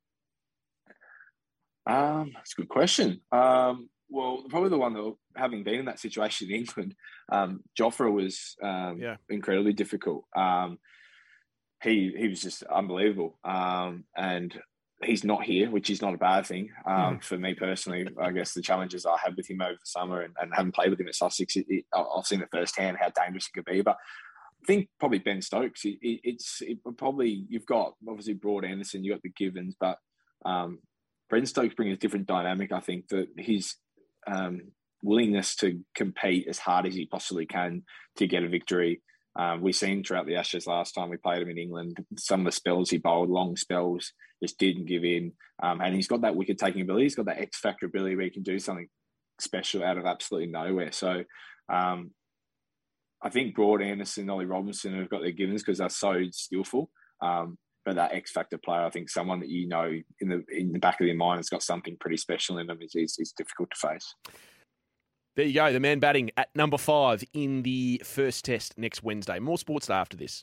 L: That's a good question. Well, probably the one that, having been in that situation in England, Jofra was incredibly difficult. He was just unbelievable. And he's not here, which is not a bad thing. For me personally, I guess the challenges I had with him over the summer and having played with him at Sussex, I've seen it firsthand how dangerous he could be. But I think probably Ben Stokes. You've got obviously Broad Anderson, you've got the Givens, but Ben Stokes brings a different dynamic. I think that his willingness to compete as hard as he possibly can to get a victory. We've seen throughout the Ashes last time we played him in England, some of the spells he bowled, long spells, just didn't give in. And he's got that wicket-taking ability. He's got that X-factor ability where he can do something special out of absolutely nowhere. So I think Broad, Anderson, Ollie Robinson have got their givens because they're so skillful. But that X-factor player, I think someone that in the back of their mind has got something pretty special in them is difficult to face.
C: There you go, the man batting at number 5 in the first test next Wednesday. More Sports Day after this.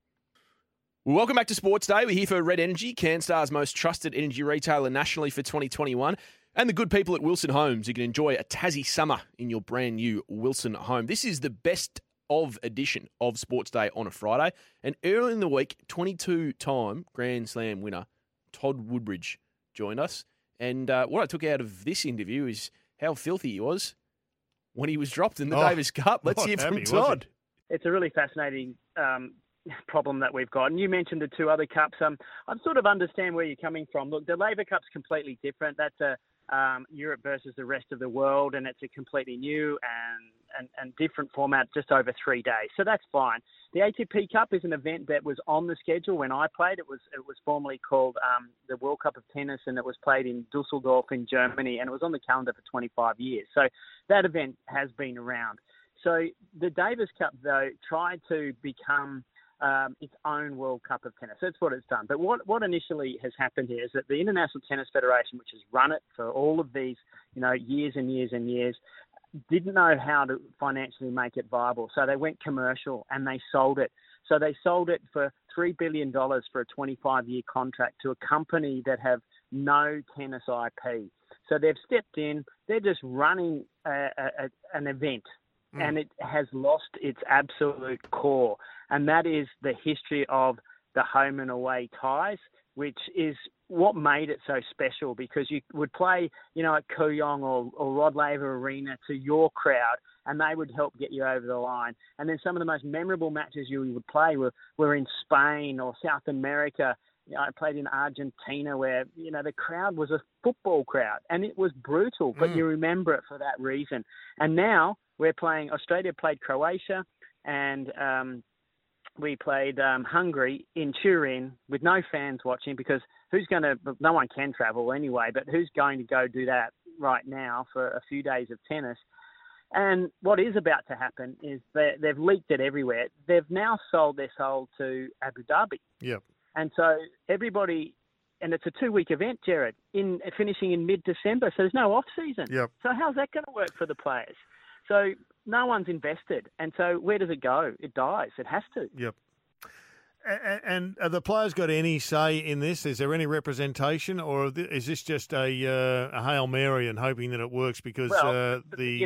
C: Well, welcome back to Sports Day. We're here for Red Energy, CanStar's most trusted energy retailer nationally for 2021, and the good people at Wilson Homes. You can enjoy a Tassie summer in your brand new Wilson home. This is the best of edition of Sports Day on a Friday, and early in the week, 22-time Grand Slam winner Todd Woodbridge joined us. And what I took out of this interview is how filthy he was when he was dropped in the Davis Cup. Let's hear from Todd.
M: It's a really fascinating problem that we've got. And you mentioned the 2 other cups. I sort of understand where you're coming from. Look, the Labour Cup's completely different. That's Europe versus the rest of the world, and it's a completely new and different format just over 3 days. So that's fine. The ATP Cup is an event that was on the schedule when I played. It was formerly called the World Cup of Tennis, and it was played in Dusseldorf in Germany, and it was on the calendar for 25 years. So that event has been around. So the Davis Cup, though, tried to become its own World Cup of Tennis. That's what it's done. But what initially has happened here is that the International Tennis Federation, which has run it for all of these, years and years and years, didn't know how to financially make it viable. So they went commercial and they sold it. So they sold it for $3 billion for a 25-year contract to a company that have no tennis IP. So they've stepped in. They're just running an event. And it has lost its absolute core. And that is the history of the home and away ties, which is what made it so special, because you would play, at Kooyong or Rod Laver Arena to your crowd, and they would help get you over the line. And then some of the most memorable matches you would play were in Spain or South America, I played in Argentina where, the crowd was a football crowd and it was brutal, but you remember it for that reason. And now we're playing, Australia played Croatia and we played Hungary in Turin with no fans watching because no one can travel anyway, but who's going to go do that right now for a few days of tennis? And what is about to happen is they've leaked it everywhere. They've now sold their soul to Abu Dhabi.
B: Yep.
M: And so everybody, and it's a 2-week event, Jared, finishing in mid-December, so there's no off-season.
B: Yep.
M: So how's that going to work for the players? So no one's invested. And so where does it go? It dies. It has to.
B: Yep. And have the players got any say in this? Is there any representation, or is this just a Hail Mary and hoping that it works because the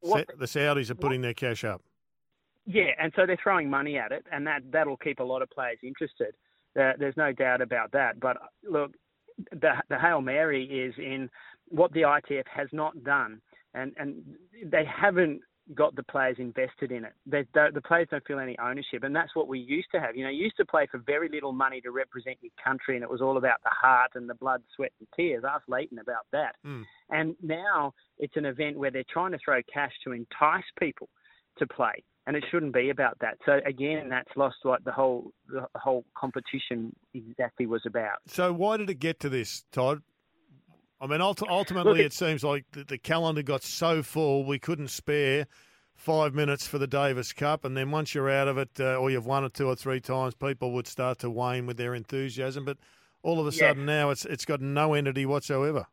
B: Saudis are putting their cash up?
M: Yeah, and so they're throwing money at it, and that'll keep a lot of players interested. There's no doubt about that. But look, the Hail Mary is in what the ITF has not done, and they haven't got the players invested in it. The players don't feel any ownership, and that's what we used to have. You used to play for very little money to represent your country, and it was all about the heart and the blood, sweat and tears. Ask Leighton about that. And now it's an event where they're trying to throw cash to entice people to play, and it shouldn't be about that. So again, that's lost what the whole competition exactly was about.
B: So why did it get to this, Todd? I mean, ultimately, it seems like the calendar got so full we couldn't spare 5 minutes for the Davis Cup, and then once you're out of it, or you've won it 2 or 3 times, people would start to wane with their enthusiasm. But all of a sudden now it's got no entity whatsoever.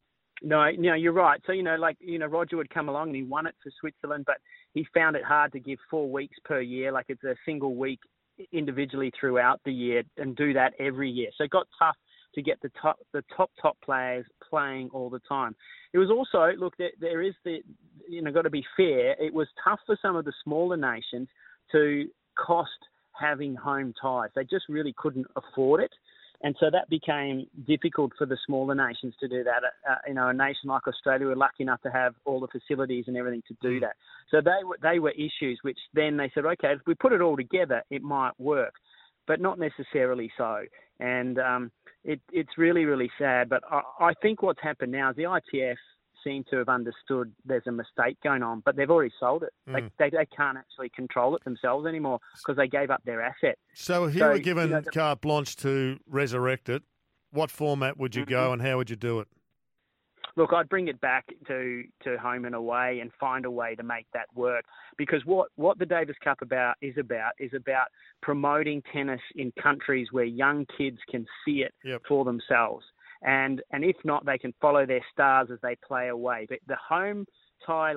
M: No, you're right. So, Roger would come along and he won it for Switzerland, but he found it hard to give 4 weeks per year, like it's a single week individually throughout the year, and do that every year. So it got tough to get the top players playing all the time. It was also, look, there is got to be fair. It was tough for some of the smaller nations to cost having home ties. They just really couldn't afford it. And so that became difficult for the smaller nations to do that. A nation like Australia were lucky enough to have all the facilities and everything to do that. So they were issues which then they said, okay, if we put it all together, it might work, but not necessarily so. And it's really, really sad. But I think what's happened now is the ITF seem to have understood there's a mistake going on, but they've already sold it. They can't actually control it themselves anymore because they gave up their asset.
B: So if you were given carte blanche to resurrect it, what format would you go and how would you do it?
M: Look, I'd bring it back to home and away and find a way to make that work. Because what the Davis Cup is about promoting tennis in countries where young kids can see it for themselves. And if not, they can follow their stars as they play away. But the home tie,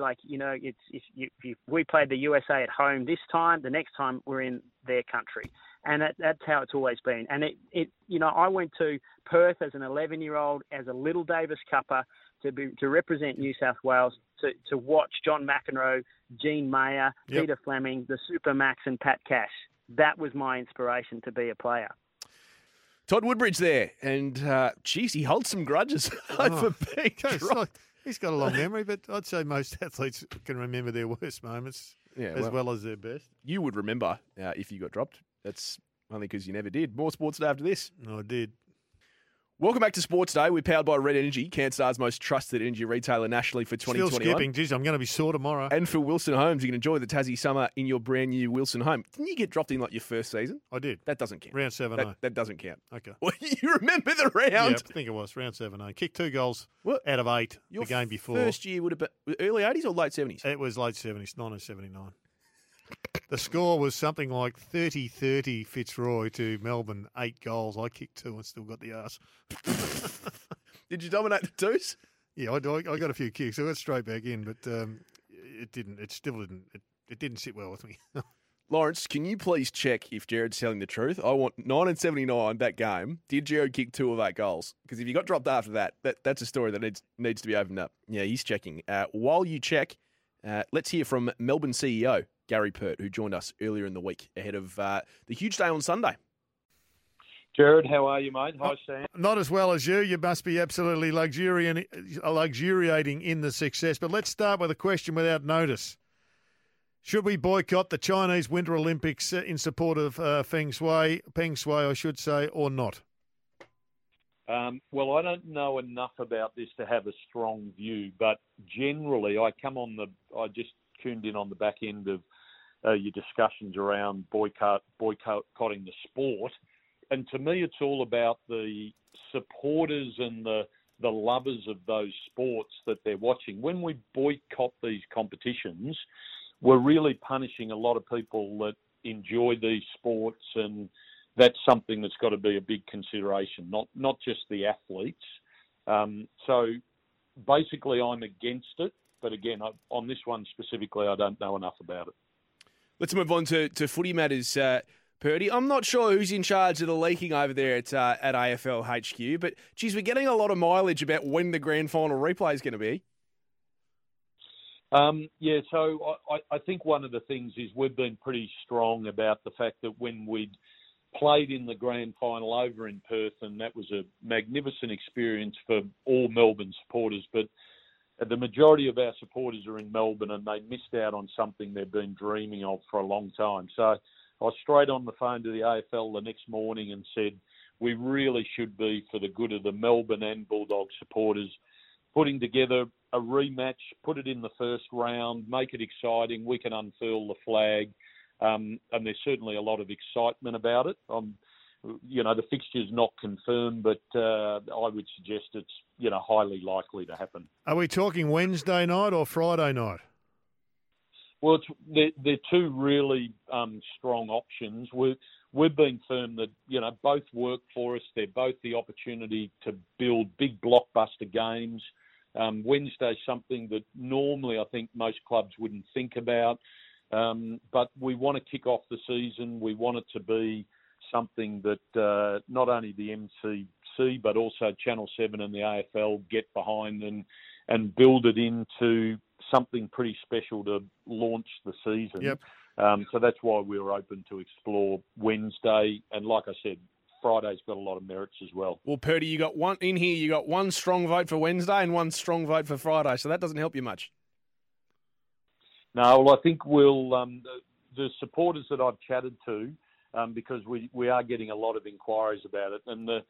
M: if we played the USA at home this time, the next time we're in their country. And that's how it's always been. And I went to Perth as an 11-year-old, as a little Davis Cupper, to represent New South Wales, to watch John McEnroe, Gene Mayer, Peter Fleming, the Supermax and Pat Cash. That was my inspiration to be a player.
C: Todd Woodbridge there, and he holds some grudges over being dropped.
B: He's got a long memory, but I'd say most athletes can remember their worst moments as well as their best.
C: You would remember if you got dropped. That's only because you never did. More Sports Day after this.
B: No, I did.
C: Welcome back to Sports Day. We're powered by Red Energy, CanStar's most trusted energy retailer nationally for 2021.
B: Still skipping. Geez, I'm going to be sore tomorrow.
C: And for Wilson Homes, you can enjoy the Tassie summer in your brand new Wilson home. Didn't you get dropped in your first season?
B: I did.
C: That doesn't count.
B: Round 7-0.
C: That doesn't count.
B: Okay.
C: Well, you remember the round?
B: Yeah, I think it was round 7-0. Kicked 2 goals out of 8 the game before.
C: First year would have been early 80s or late 70s?
B: It was late 70s, 1979. The score was something like 30-30 Fitzroy to Melbourne, 8 goals. I kicked 2 and still got the arse.
C: Did you dominate the twos?
B: Yeah, I got a few kicks. I got straight back in, but it didn't. It still didn't. It didn't sit well with me.
C: Lawrence, can you please check if Jared's telling the truth? I want 1979, that game. Did Jared kick 2 of 8 goals? Because if you got dropped after that's a story that needs to be opened up. Yeah, he's checking. While you check, let's hear from Melbourne CEO Gary Pert, who joined us earlier in the week ahead of the huge day on Sunday.
N: Jared, how are you, mate? Hi, Sam.
B: Not as well as you. You must be absolutely luxuriating in the success. But let's start with a question without notice. Should we boycott the Chinese Winter Olympics in support of Peng Shuai, I should say, or not?
N: Well, I don't know enough about this to have a strong view, but generally, I just tuned in on the back end of your discussions around boycotting the sport, and to me, it's all about the supporters and the lovers of those sports that they're watching. When we boycott these competitions, we're really punishing a lot of people that enjoy these sports, and that's something that's got to be a big consideration, not just the athletes. So basically, I'm against it. But again, on this one specifically, I don't know enough about it.
C: Let's move on to footy matters, Purdy. I'm not sure who's in charge of the leaking over there at AFL HQ, but, geez, we're getting a lot of mileage about when the grand final replay is going to be.
N: So I think one of the things is we've been pretty strong about the fact that when we'd played in the grand final over in Perth, and that was a magnificent experience for all Melbourne supporters, but the majority of our supporters are in Melbourne and they missed out on something they've been dreaming of for a long time. So I was straight on the phone to the AFL the next morning and said, we really should be, for the good of the Melbourne and Bulldog supporters, putting together a rematch, put it in the first round, make it exciting. We can unfurl the flag. And there's certainly a lot of excitement about it. The fixture's not confirmed, but I would suggest it's, highly likely to happen.
B: Are we talking Wednesday night or Friday night?
N: Well, they're two really strong options. We've been firm that, both work for us. They're both the opportunity to build big blockbuster games. Wednesday's something that normally I think most clubs wouldn't think about. But we want to kick off the season. We want it to be something that not only the MCC but also Channel 7 and the AFL get behind and build it into something pretty special to launch the season.
B: Yep.
N: So that's why we were open to explore Wednesday. And like I said, Friday's got a lot of merits as well.
C: Well, Purdy, you got one strong vote for Wednesday and one strong vote for Friday, so that doesn't help you much.
N: No, well, I think we'll the supporters that I've chatted to, because we are getting a lot of inquiries about it, and the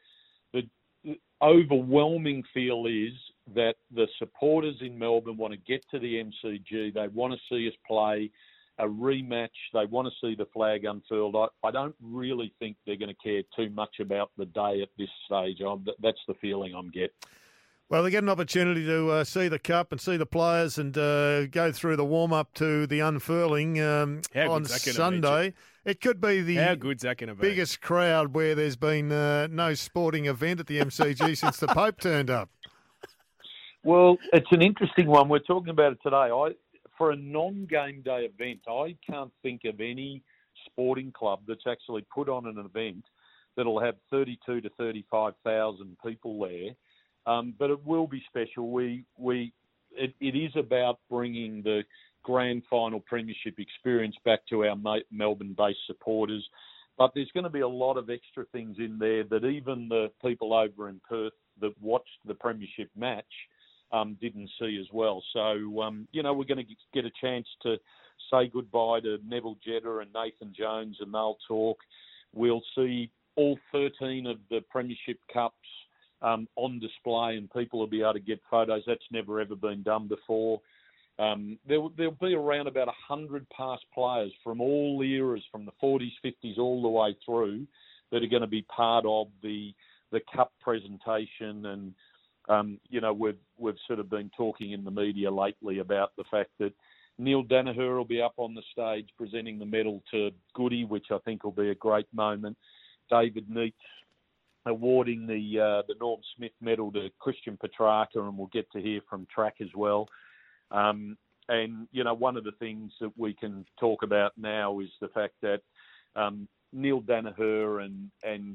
N: overwhelming feel is that the supporters in Melbourne want to get to the MCG. They want to see us play a rematch. They want to see the flag unfurled. I don't really think they're going to care too much about the day at this stage. That's the feeling I'm getting.
B: Well, they get an opportunity to see the Cup and see the players and go through the warm-up to the unfurling on Sunday. It could be the biggest crowd where there's been no sporting event at the MCG since the Pope turned up.
N: Well, it's an interesting one. We're talking about it today. For a non-game day event, I can't think of any sporting club that's actually put on an event that'll have 32 to 35,000 people there. But it will be special. It is about bringing the grand final premiership experience back to our Melbourne-based supporters. But there's going to be a lot of extra things in there that even the people over in Perth that watched the premiership match didn't see as well. So, we're going to get a chance to say goodbye to Neville Jetta and Nathan Jones, and they'll talk. We'll see all 13 of the premiership cups on display, and people will be able to get photos. That's never ever been done before. There'll be around about 100 past players from all eras, from the 40s, 50s, all the way through, that are going to be part of the cup presentation. And we've sort of been talking in the media lately about the fact that Neil Danaher will be up on the stage presenting the medal to Goody, which I think will be a great moment. David Neitz awarding the Norm Smith medal to Christian Petrarca, and we'll get to hear from Track as well. And, one of the things that we can talk about now is the fact that Neil Danaher and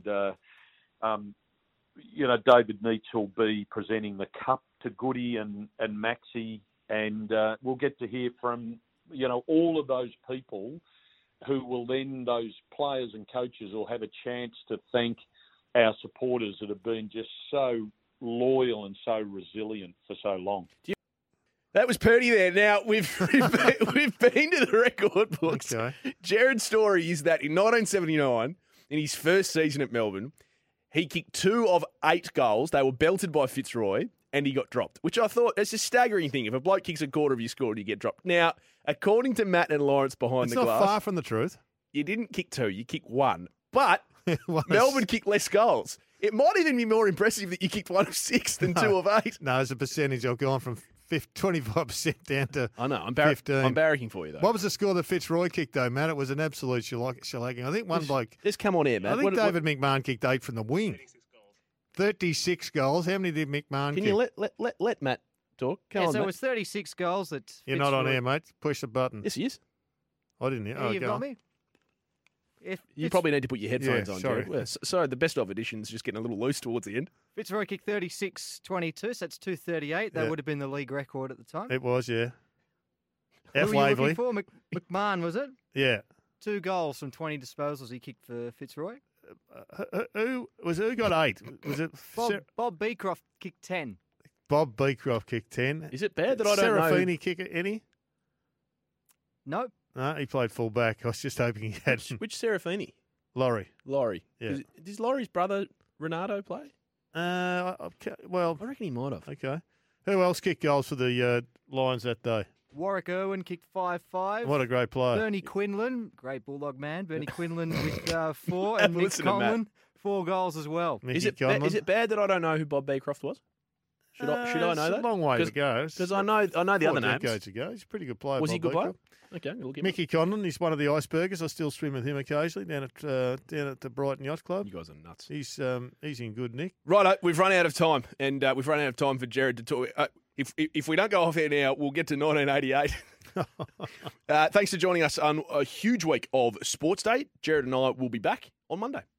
N: David Neitz will be presenting the cup to Goody and Maxi, and we'll get to hear from, all of those people who will then, those players and coaches will have a chance to thank our supporters that have been just so loyal and so resilient for so long.
C: That was Purdy there. Now, we've been to the record books. Okay. Jared's story is that in 1979, in his first season at Melbourne, He kicked 2 of 8 goals. They were belted by Fitzroy, and he got dropped, which I thought it's a staggering thing. If a bloke kicks a quarter of your score, you get dropped. Now, according to Matt and Lawrence behind
B: It's
C: the
B: not
C: glass,
B: far from the truth.
C: you didn't kick 2, you kicked 1. But Melbourne kicked less goals. It might even be more impressive that you kicked 1 of 6 than 2 of 8.
B: No, as a percentage, I've gone from 25% down to
C: I know. I'm
B: 15.
C: I'm barracking for you, though.
B: What was the score that Fitzroy kicked, though, Matt? It was an absolute shellacking. I think one bloke...
C: Just come on here, Matt.
B: I think David McMahon kicked 8 from the wing. 36 goals. How many did McMahon
C: Can
B: kick?
C: you let Matt talk? Come on,
O: so
C: Matt.
O: it was 36 goals. That
B: You're not on
O: Fitzroy-
B: air, mate. Push the button.
C: Yes, he is.
B: I didn't hear.
O: Yeah,
B: Oh,
O: you've
B: go
O: got
B: on.
O: me. If
C: You probably need to put your headphones
B: Yeah,
C: on,
B: sorry.
C: Jared. Well, so the best of edition's just getting a little loose towards the end.
O: Fitzroy kicked 36-22, so that's 238. That
B: Yeah.
O: would have been the league record at the time.
B: It was, yeah.
O: Who
B: F.
O: were you
B: Waverley.
O: looking for? McMahon, was it?
B: Yeah.
O: 2 goals from 20 disposals he kicked for Fitzroy.
B: Who got 8? Was it
O: Bob Beecroft kicked 10.
B: Bob Beecroft kicked 10?
C: Is it bad that I don't know?
B: Serafini kick any?
O: Nope.
B: No, he played full back. I was just hoping he had.
C: Which Serafini?
B: Laurie.
C: Yeah. Does Laurie's brother Renato play?
B: Well,
C: I reckon he might have.
B: Okay. Who else kicked goals for the Lions that day?
O: Warwick Irwin kicked 5-5.
B: What a great player.
O: Bernie Quinlan, great Bulldog man. Bernie Quinlan with 4. And Nick
C: Listen to Matt.
O: Conlon, 4 goals as well.
C: Is it bad that I don't know who Bob Beecroft was? Should I know
B: it's
C: that?
B: a long way to go.
C: Because I know the other names.
B: Decades ago. He's a pretty good player.
C: Was he a
B: Bob
C: good player?
B: Beecroft.
C: Okay, we'll give
B: Mickey Conlon, he's one of the icebergers. I still swim with him occasionally down at the Brighton Yacht Club.
C: You guys are nuts.
B: He's in good nick.
C: Right, we've run out of time, and we've run out of time for Jared to talk. If we don't go off air now, we'll get to 1988. Thanks for joining us on a huge week of Sports Day. Jared and I will be back on Monday.